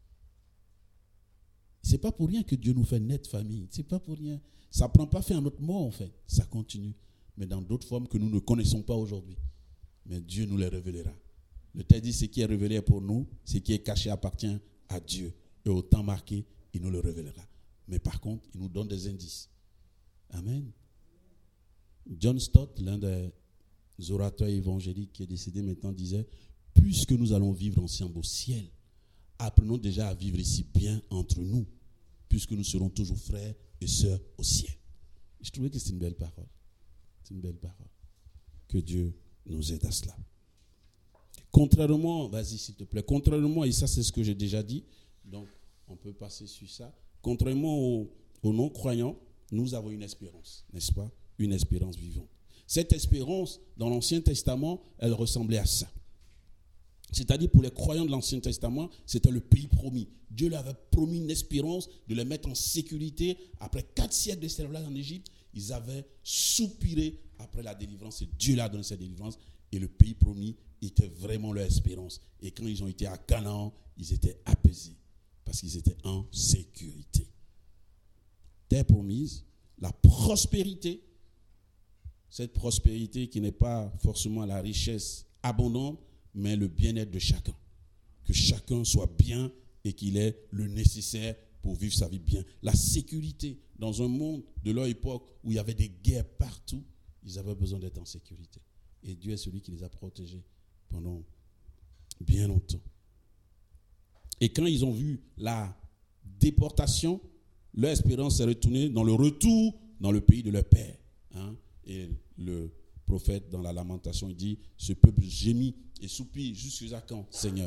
A: C'est pas pour rien que Dieu nous fait naître famille. C'est pas pour rien. Ça ne prend pas fin à notre mort en fait. Ça continue. Mais dans d'autres formes que nous ne connaissons pas aujourd'hui. Mais Dieu nous les révélera. Le texte dit, ce qui est révélé pour nous, ce qui est caché appartient à Dieu. Et au temps marqué, il nous le révélera. Mais par contre, il nous donne des indices. Amen. John Stott, l'un des orateurs évangéliques qui est décédé maintenant, disait, puisque nous allons vivre ensemble au ciel, apprenons déjà à vivre ici bien entre nous, puisque nous serons toujours frères et sœurs au ciel. Je trouvais que c'est une belle parole. C'est une belle parole. Que Dieu nous aide à cela. Contrairement, vas-y s'il te plaît, contrairement, et ça c'est ce que j'ai déjà dit, donc on peut passer sur ça, contrairement aux non-croyants, nous avons une espérance, n'est-ce pas? Une espérance vivante. Cette espérance, dans l'Ancien Testament, elle ressemblait à ça. C'est-à-dire pour les croyants de l'Ancien Testament, c'était le pays promis. Dieu leur avait promis une espérance de les mettre en sécurité. Après 4 siècles d'esclavage en Égypte, ils avaient soupiré après la délivrance et Dieu leur a donné cette délivrance. Et le pays promis était vraiment leur espérance. Et quand ils ont été à Canaan, ils étaient apaisés parce qu'ils étaient en sécurité. Terre promise, la prospérité, cette prospérité qui n'est pas forcément la richesse abondante, mais le bien-être de chacun. Que chacun soit bien et qu'il ait le nécessaire pour vivre sa vie bien. La sécurité, dans un monde de leur époque où il y avait des guerres partout, ils avaient besoin d'être en sécurité. Et Dieu est celui qui les a protégés pendant bien longtemps. Et quand ils ont vu la déportation, leur espérance s'est retournée dans le retour dans le pays de leur père. Hein? Et le prophète, dans la lamentation, il dit, ce peuple gémit et soupire jusqu'à quand, Seigneur?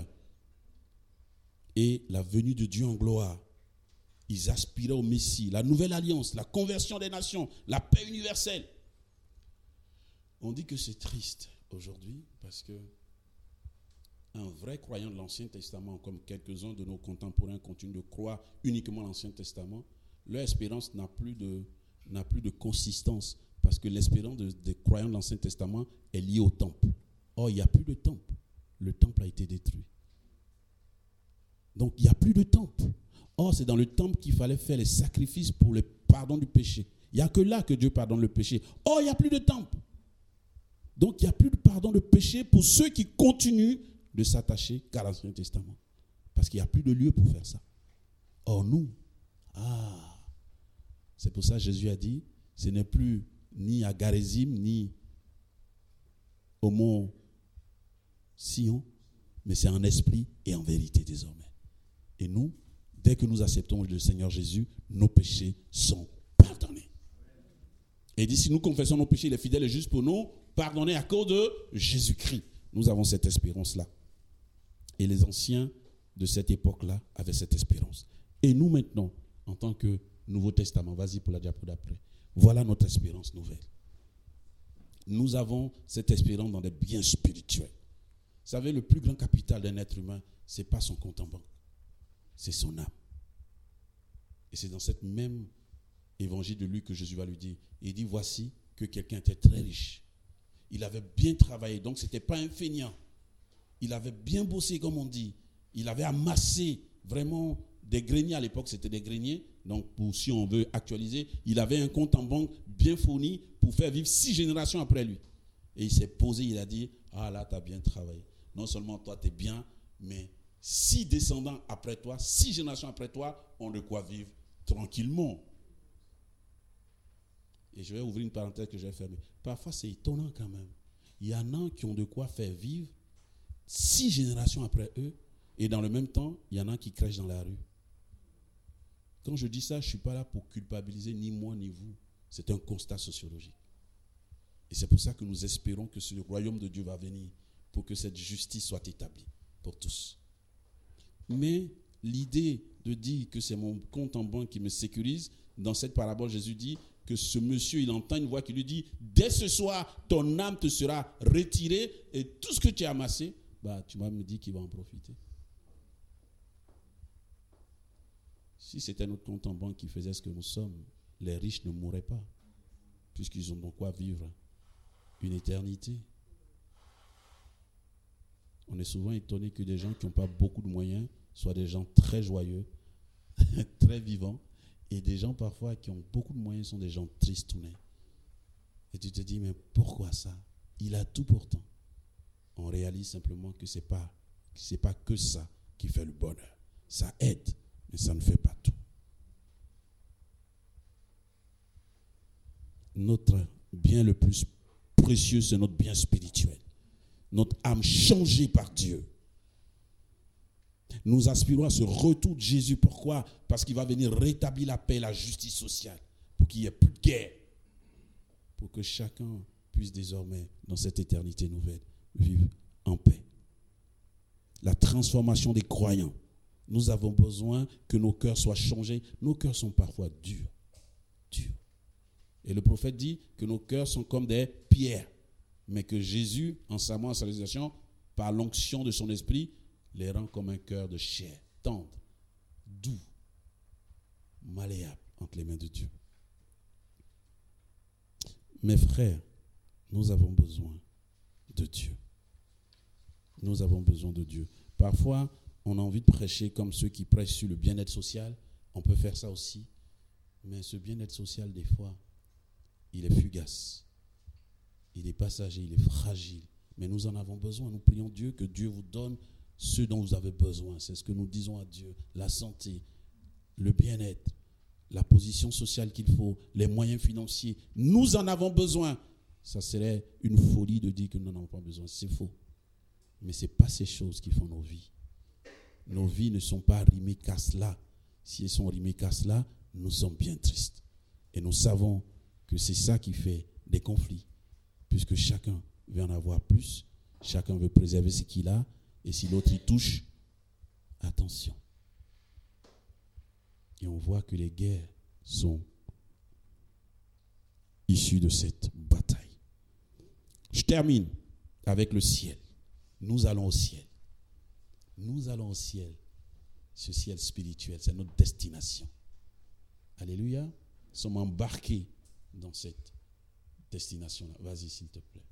A: Et la venue de Dieu en gloire, ils aspiraient au Messie, la nouvelle alliance, la conversion des nations, la paix universelle. On dit que c'est triste aujourd'hui parce que un vrai croyant de l'Ancien Testament, comme quelques-uns de nos contemporains continuent de croire uniquement l'Ancien Testament, leur espérance n'a plus de consistance parce que l'espérance des croyants de l'Ancien Testament est liée au temple. Or, il n'y a plus de temple. Le temple a été détruit. Donc, il n'y a plus de temple. Or, c'est dans le temple qu'il fallait faire les sacrifices pour le pardon du péché. Il n'y a que là que Dieu pardonne le péché. Or, il n'y a plus de temple. Donc, il n'y a plus de pardon de péché pour ceux qui continuent de s'attacher qu'à l'Ancien Testament. Parce qu'il n'y a plus de lieu pour faire ça. Or, nous, c'est pour ça que Jésus a dit, ce n'est plus ni à Garizim, ni au mont Sion, mais c'est en esprit et en vérité désormais. Et nous, dès que nous acceptons le Seigneur Jésus, nos péchés sont pardonnés. Et il dit, si nous confessons nos péchés, il est fidèle et juste pour nous pardonner à cause de Jésus-Christ. Nous avons cette espérance-là. Et les anciens de cette époque-là avaient cette espérance. Et nous maintenant, en tant que Nouveau Testament, vas-y pour la diapo d'après, voilà notre espérance nouvelle. Nous avons cette espérance dans des biens spirituels. Vous savez, le plus grand capital d'un être humain, ce n'est pas son compte en banque, c'est son âme. Et c'est dans cette même évangile de Luc que Jésus va lui dire, il dit, voici que quelqu'un était très riche. Il avait bien travaillé, donc ce n'était pas un feignant. Il avait bien bossé, comme on dit. Il avait amassé vraiment des greniers. À l'époque, c'était des greniers. Donc, si on veut actualiser, il avait un compte en banque bien fourni pour faire vivre 6 générations après lui. Et il s'est posé, il a dit, ah là, tu as bien travaillé. Non seulement toi, tu es bien, mais 6 descendants après toi, 6 générations après toi, ont de quoi vivre tranquillement. Et je vais ouvrir une parenthèse que je vais fermer. Parfois, c'est étonnant quand même. Il y en a qui ont de quoi faire vivre 6 générations après eux, et dans le même temps, il y en a qui crèchent dans la rue. Quand je dis ça, je ne suis pas là pour culpabiliser ni moi ni vous. C'est un constat sociologique. Et c'est pour ça que nous espérons que ce royaume de Dieu va venir pour que cette justice soit établie pour tous. Mais l'idée de dire que c'est mon compte en banque qui me sécurise, dans cette parabole, Jésus dit que ce monsieur, il entend une voix qui lui dit « Dès ce soir, ton âme te sera retirée et tout ce que tu as amassé, tu vas me dire qu'il va en profiter. » Si c'était notre compte en banque qui faisait ce que nous sommes, les riches ne mourraient pas, puisqu'ils ont de quoi vivre une éternité. On est souvent étonné que des gens qui n'ont pas beaucoup de moyens soient des gens très joyeux, très vivants, et des gens parfois qui ont beaucoup de moyens sont des gens tristounés. Et tu te dis, mais pourquoi ça? Il a tout pourtant. On réalise simplement que ce n'est pas que ça qui fait le bonheur. Ça aide, mais ça ne fait pas tout. Notre bien le plus précieux, c'est notre bien spirituel. Notre âme changée par Dieu. Nous aspirons à ce retour de Jésus. Pourquoi? Parce qu'il va venir rétablir la paix et la justice sociale. Pour qu'il n'y ait plus de guerre. Pour que chacun puisse désormais, dans cette éternité nouvelle, vivre en paix. La transformation des croyants. Nous avons besoin que nos cœurs soient changés. Nos cœurs sont parfois durs. Durs. Et le prophète dit que nos cœurs sont comme des pierres. Mais que Jésus, en sa mort, en sa résurrection, par l'onction de son esprit, les rend comme un cœur de chair, tendre, doux, malléable entre les mains de Dieu. Mes frères, nous avons besoin de Dieu. Nous avons besoin de Dieu. Parfois, on a envie de prêcher comme ceux qui prêchent sur le bien-être social. On peut faire ça aussi. Mais ce bien-être social, des fois, il est fugace. Il est passager, il est fragile. Mais nous en avons besoin. Nous prions Dieu que Dieu vous donne ce dont vous avez besoin. C'est ce que nous disons à Dieu. La santé, le bien-être, la position sociale qu'il faut, les moyens financiers. Nous en avons besoin. Ça serait une folie de dire que nous n'en avons pas besoin. C'est faux. Mais ce n'est pas ces choses qui font nos vies. nos vies ne sont pas rimées qu'à cela. Si elles sont rimées qu'à cela, nous sommes bien tristes. Et nous savons que c'est ça qui fait des conflits, puisque chacun veut en avoir plus, chacun veut préserver ce qu'il a, et si l'autre y touche, attention. Et on voit que les guerres sont issues de cette bataille. Je termine avec le ciel. Nous allons au ciel. Nous allons au ciel. Ce ciel spirituel, c'est notre destination. Alléluia. Nous sommes embarqués dans cette destination-là. Vas-y, s'il te plaît.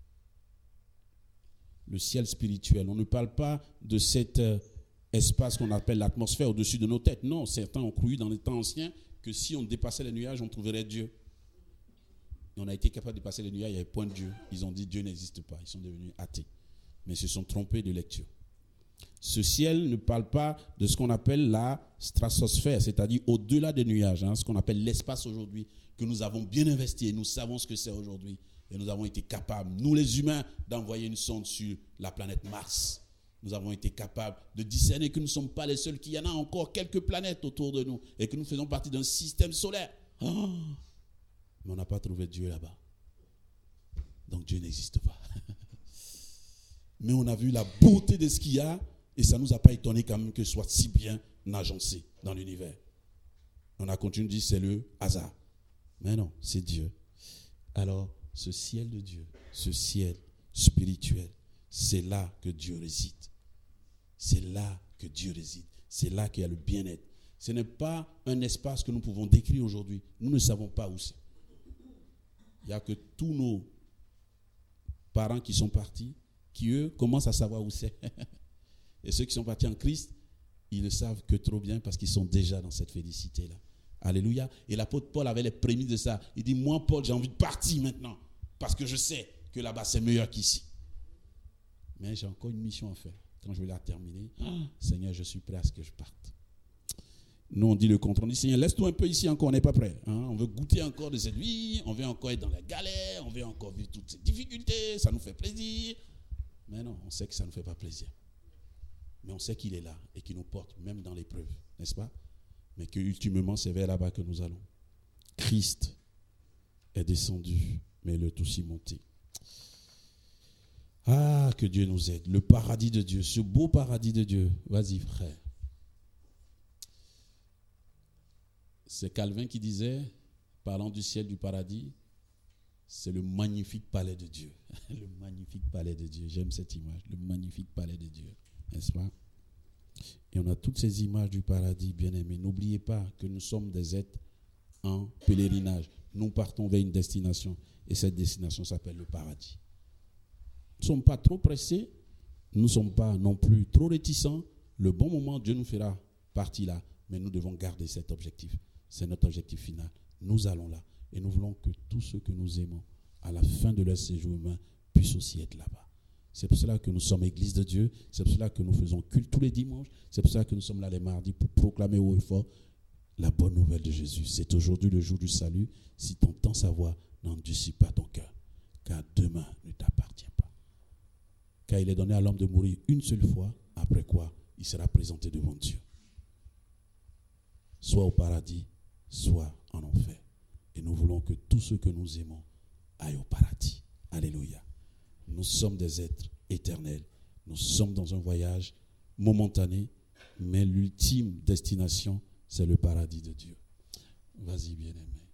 A: Le ciel spirituel. On ne parle pas de cet espace qu'on appelle l'atmosphère au-dessus de nos têtes. Non, certains ont cru dans les temps anciens que si on dépassait les nuages, on trouverait Dieu. Et on a été capable de dépasser les nuages, il n'y avait point de Dieu. Ils ont dit Dieu n'existe pas. Ils sont devenus athées. Mais ils se sont trompés de lecture. Ce ciel ne parle pas de ce qu'on appelle la stratosphère, c'est-à-dire au-delà des nuages, ce qu'on appelle l'espace aujourd'hui, que nous avons bien investi et nous savons ce que c'est aujourd'hui. Et nous avons été capables, nous les humains, d'envoyer une sonde sur la planète Mars. Nous avons été capables de discerner que nous ne sommes pas les seuls, qu'il y en a encore quelques planètes autour de nous et que nous faisons partie d'un système solaire. Oh, mais on n'a pas trouvé Dieu là-bas. Donc Dieu n'existe pas. Mais on a vu la beauté de ce qu'il y a et ça ne nous a pas étonné quand même que ce soit si bien agencé dans l'univers. On a continué de dire c'est le hasard. Mais non, c'est Dieu. Alors, ce ciel de Dieu, ce ciel spirituel, c'est là que Dieu réside. C'est là que Dieu réside. C'est là qu'il y a le bien-être. Ce n'est pas un espace que nous pouvons décrire aujourd'hui. Nous ne savons pas où c'est. Il n'y a que tous nos parents qui sont partis, qui eux commencent à savoir où c'est. Et ceux qui sont partis en Christ, ils ne savent que trop bien parce qu'ils sont déjà dans cette félicité-là. Alléluia. Et l'apôtre Paul avait les prémices de ça. Il dit, moi Paul, j'ai envie de partir maintenant parce que je sais que là-bas c'est meilleur qu'ici. Mais j'ai encore une mission à faire. Quand je vais la terminer, Seigneur, je suis prêt à ce que je parte. Nous, on dit le contraire. On dit, Seigneur, laisse-nous un peu ici encore, on n'est pas prêt. On veut goûter encore de cette vie, on veut encore être dans la galère, on veut encore vivre toutes ces difficultés, ça nous fait plaisir. Mais non, on sait que ça ne nous fait pas plaisir. Mais on sait qu'il est là et qu'il nous porte, même dans l'épreuve, n'est-ce pas? Mais que ultimement, c'est vers là-bas que nous allons. Christ est descendu, mais il est aussi monté. Ah, que Dieu nous aide. Le paradis de Dieu, ce beau paradis de Dieu. Vas-y, frère. C'est Calvin qui disait, parlant du ciel du paradis, c'est le magnifique palais de Dieu. Le magnifique palais de Dieu. J'aime cette image. Le magnifique palais de Dieu. N'est-ce pas? Et on a toutes ces images du paradis, bien-aimés. N'oubliez pas que nous sommes des êtres en pèlerinage. Nous partons vers une destination. Et cette destination s'appelle le paradis. Nous ne sommes pas trop pressés. Nous ne sommes pas non plus trop réticents. Le bon moment, Dieu nous fera partie là. Mais nous devons garder cet objectif. C'est notre objectif final. Nous allons là. Et nous voulons que tous ceux que nous aimons, à la fin de leur séjour humain, puissent aussi être là-bas. C'est pour cela que nous sommes Église de Dieu. C'est pour cela que nous faisons culte tous les dimanches. C'est pour cela que nous sommes là les mardis pour proclamer haut et fort la bonne nouvelle de Jésus. C'est aujourd'hui le jour du salut. Si tu entends sa voix, n'endurcis pas ton cœur, car demain ne t'appartient pas. Car il est donné à l'homme de mourir une seule fois, après quoi il sera présenté devant Dieu. Soit au paradis, soit en enfer. Et nous voulons que tous ceux que nous aimons aillent au paradis. Alléluia. Nous sommes des êtres éternels. Nous sommes dans un voyage momentané, mais l'ultime destination, c'est le paradis de Dieu. Vas-y, bien-aimé.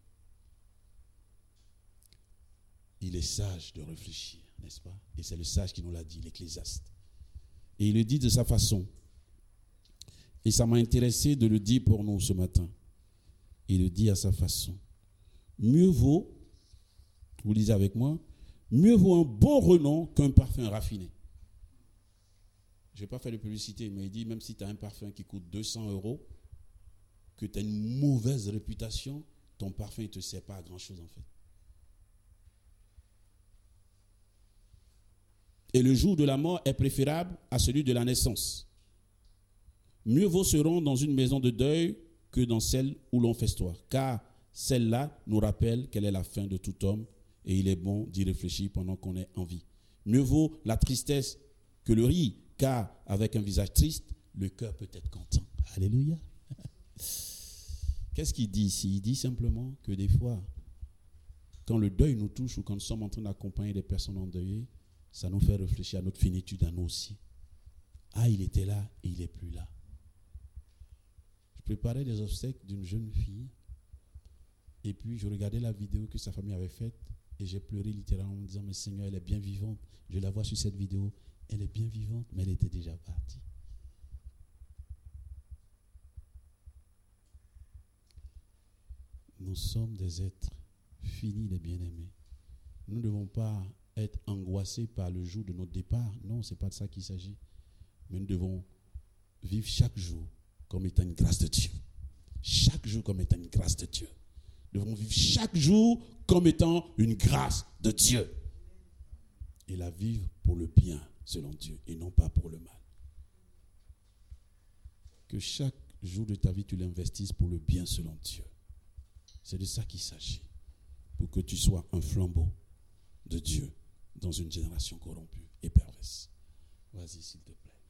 A: Il est sage de réfléchir, n'est-ce pas? Et c'est le sage qui nous l'a dit, l'Ecclésiaste. Et il le dit de sa façon. Et ça m'a intéressé de le dire pour nous ce matin. Il le dit à sa façon. Mieux vaut, vous lisez avec moi, mieux vaut un bon renom qu'un parfum raffiné. Je ne vais pas faire de publicité, mais il dit, même si tu as un parfum qui coûte 200 €, que tu as une mauvaise réputation, ton parfum ne te sert pas à grand-chose en fait. Et le jour de la mort est préférable à celui de la naissance. Mieux vaut se rendre dans une maison de deuil que dans celle où l'on festoie, car celle-là nous rappelle quelle est la fin de tout homme et il est bon d'y réfléchir pendant qu'on est en vie. Mieux vaut la tristesse que le rire, car avec un visage triste, le cœur peut être content. Alléluia. Qu'est-ce qu'il dit ici? Il dit simplement que des fois, quand le deuil nous touche ou quand nous sommes en train d'accompagner des personnes endeuillées, ça nous fait réfléchir à notre finitude, à nous aussi. Ah, il était là et il n'est plus là. Je préparais les obsèques d'une jeune fille et puis je regardais la vidéo que sa famille avait faite et j'ai pleuré littéralement en me disant, mais Seigneur, elle est bien vivante. Je la vois sur cette vidéo, elle est bien vivante, mais elle était déjà partie. Nous sommes des êtres finis, les bien-aimés. Nous ne devons pas être angoissés par le jour de notre départ. Non, ce n'est pas de ça qu'il s'agit. Mais nous devons vivre chaque jour comme étant une grâce de Dieu. Chaque jour comme étant une grâce de Dieu. Nous devons vivre chaque jour comme étant une grâce de Dieu. Et la vivre pour le bien, selon Dieu, et non pas pour le mal. Que chaque jour de ta vie, tu l'investisses pour le bien, selon Dieu. C'est de ça qu'il s'agit. Pour que tu sois un flambeau de Dieu dans une génération corrompue et perverse. Vas-y, s'il te plaît.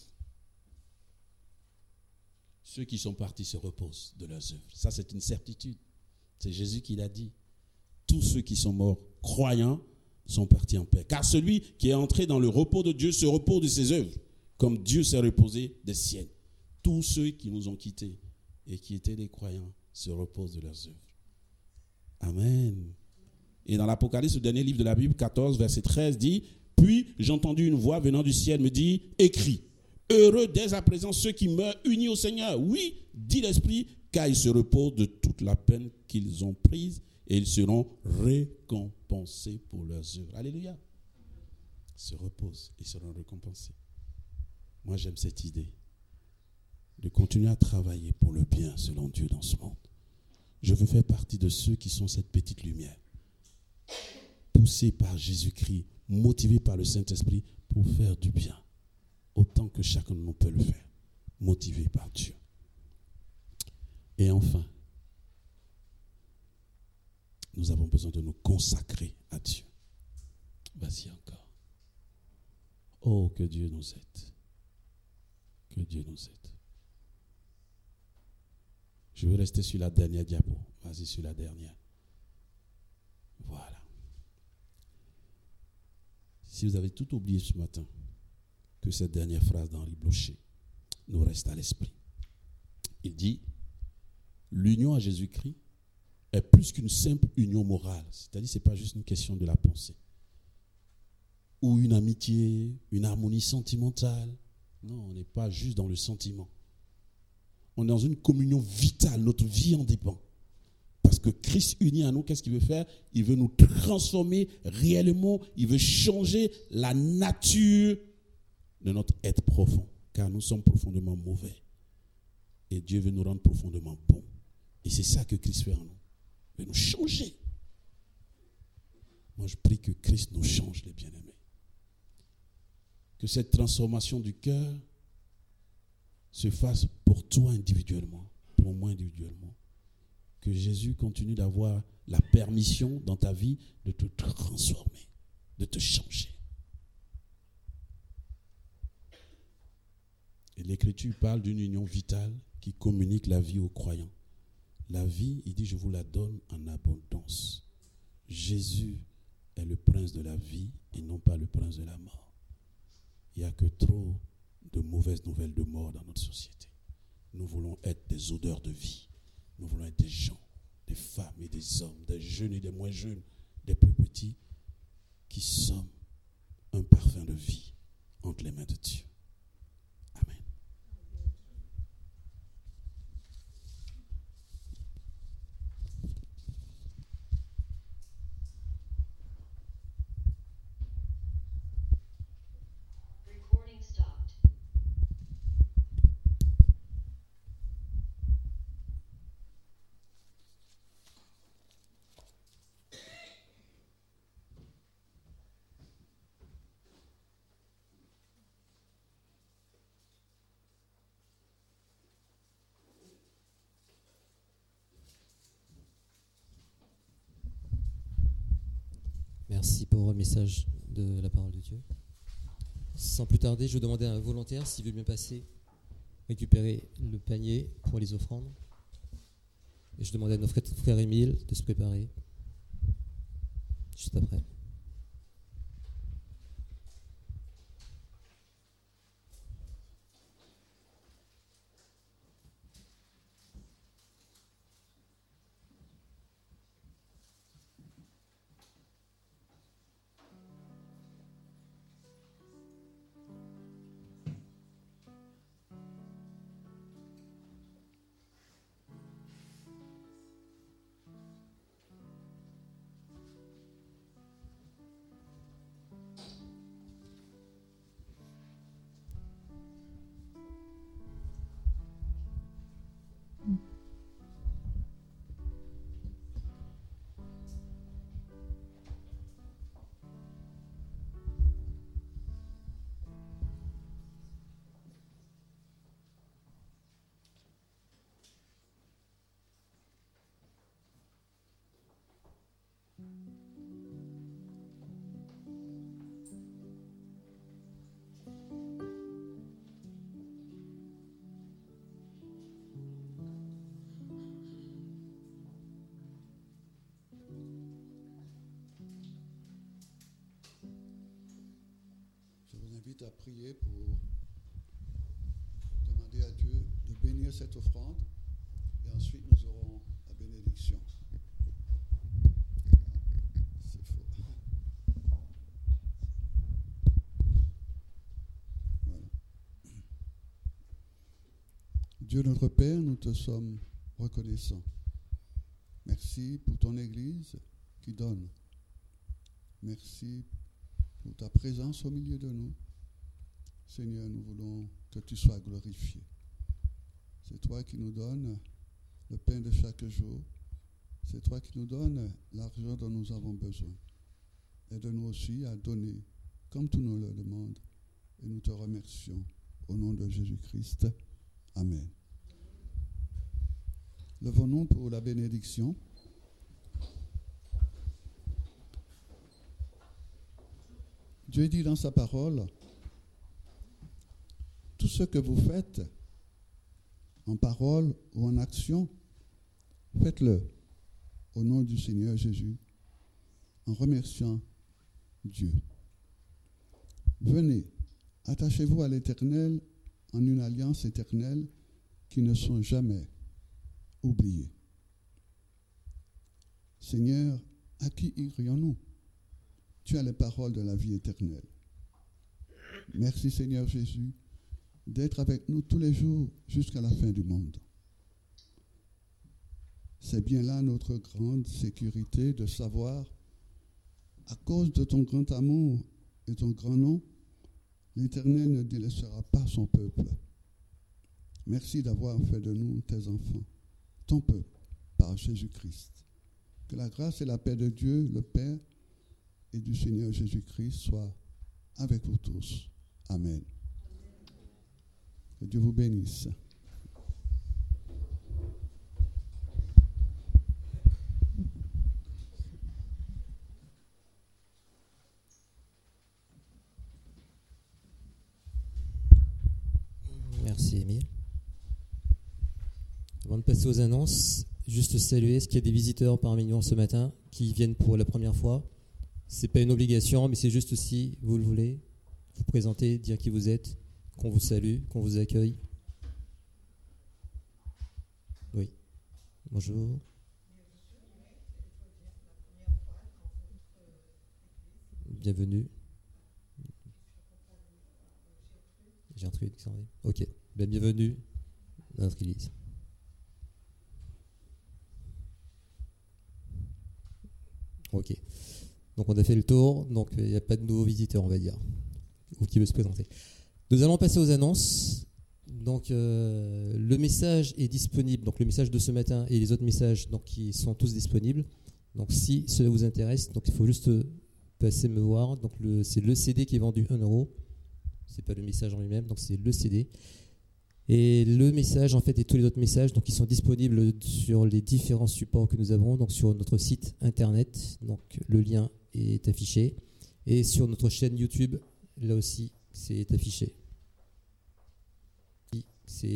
A: Ceux qui sont partis se reposent de leurs œuvres. Ça, c'est une certitude. C'est Jésus qui l'a dit. Tous ceux qui sont morts, croyants, sont partis en paix. Car celui qui est entré dans le repos de Dieu se repose de ses œuvres, comme Dieu s'est reposé des siennes. Tous ceux qui nous ont quittés et qui étaient des croyants se reposent de leurs œuvres. Amen. Et dans l'Apocalypse, le dernier livre de la Bible, 14, verset 13, dit, « Puis j'ai entendu une voix venant du ciel me dit, écris, heureux dès à présent ceux qui meurent unis au Seigneur. Oui, dit l'Esprit, car ils se reposent de toute la peine qu'ils ont prise et ils seront récompensés pour leurs œuvres. » Alléluia. Ils se reposent, ils seront récompensés. Moi, j'aime cette idée de continuer à travailler pour le bien selon Dieu dans ce monde. Je veux faire partie de ceux qui sont cette petite lumière, poussés par Jésus-Christ, motivés par le Saint-Esprit pour faire du bien, autant que chacun de nous peut le faire, motivés par Dieu. Et enfin, nous avons besoin de nous consacrer à Dieu. Vas-y encore. Oh, que Dieu nous aide. Que Dieu nous aide. Je vais rester sur la dernière diapo. Vas-y, sur la dernière. Voilà. Si vous avez tout oublié ce matin, que cette dernière phrase d'Henri Blocher nous reste à l'esprit. Il dit, l'union à Jésus-Christ est plus qu'une simple union morale. C'est-à-dire, ce n'est pas juste une question de la pensée. Ou une amitié, une harmonie sentimentale. Non, on n'est pas juste dans le sentiment. On est dans une communion vitale, notre vie en dépend. Parce que Christ uni à nous, qu'est-ce qu'il veut faire? Il veut nous transformer réellement, il veut changer la nature de notre être profond. Car nous sommes profondément mauvais. Et Dieu veut nous rendre profondément bons. Et c'est ça que Christ fait en nous. Il veut nous changer. Moi, je prie que Christ nous change, les bien-aimés. Que cette transformation du cœur se fasse pour toi individuellement, pour moi individuellement. Que Jésus continue d'avoir la permission dans ta vie de te transformer, de te changer. Et l'Écriture parle d'une union vitale qui communique la vie aux croyants. La vie, il dit, je vous la donne en abondance. Jésus est le prince de la vie et non pas le prince de la mort. Il n'y a que trop de mauvaises nouvelles de mort dans notre société. Nous voulons être des odeurs de vie. Nous voulons être des gens, des femmes et des hommes, des jeunes et des moins jeunes, des plus petits, qui sommes un parfum de vie entre les mains de Dieu. Amen.
B: Merci pour le message de la parole de Dieu. Sans plus tarder, je vais demander à un volontaire s'il veut bien passer récupérer le panier pour les offrandes. Et je demandais à notre frère Émile de se préparer juste après.
C: Je vous invite à prier pour demander à Dieu de bénir cette offrande et ensuite nous aurons la bénédiction. C'est faux. Voilà. Dieu notre Père, nous te sommes reconnaissants. Merci pour ton Église qui donne. Merci pour ta présence au milieu de nous. Seigneur, nous voulons que tu sois glorifié. C'est toi qui nous donnes le pain de chaque jour. C'est toi qui nous donnes l'argent dont nous avons besoin. Aide-nous aussi à donner comme tu nous le demandes. Et nous te remercions au nom de Jésus-Christ. Amen. Levons-nous pour la bénédiction. Dieu dit dans sa parole, tout ce que vous faites, en parole ou en action, faites-le au nom du Seigneur Jésus, en remerciant Dieu. Venez, attachez-vous à l'Éternel en une alliance éternelle qui ne sont jamais oubliées. Seigneur, à qui irions-nous? Tu as les paroles de la vie éternelle. Merci Seigneur Jésus d'être avec nous tous les jours jusqu'à la fin du monde. C'est bien là notre grande sécurité de savoir, à cause de ton grand amour et ton grand nom, l'Éternel ne délaissera pas son peuple. Merci d'avoir fait de nous tes enfants, ton peuple, par Jésus-Christ. Que la grâce et la paix de Dieu, le Père, et du Seigneur Jésus-Christ soient avec vous tous. Amen. Que Dieu vous bénisse.
B: Merci Émile. Avant de passer aux annonces, juste saluer, est-ce qu'il y a des visiteurs parmi nous ce matin qui viennent pour la première fois? Ce n'est pas une obligation, mais c'est juste si vous le voulez, vous présenter, dire qui vous êtes, qu'on vous salue, qu'on vous accueille. Oui. Bonjour. Bienvenue. Gertrude, ok. Bienvenue dans notre église. Ok. Donc on a fait le tour, donc il n'y a pas de nouveaux visiteurs, on va dire, ou qui veut se présenter. Nous allons passer aux annonces. Donc le message est disponible, donc le message de ce matin et les autres messages donc, qui sont tous disponibles. Donc si cela vous intéresse, donc il faut juste passer me voir. Donc c'est le CD qui est vendu 1 €. C'est pas le message en lui-même, donc c'est le CD. Et le message, en fait, et tous les autres messages, donc ils sont disponibles sur les différents supports que nous avons, donc sur notre site internet, donc le lien est affiché, et sur notre chaîne YouTube, là aussi, c'est affiché. C'est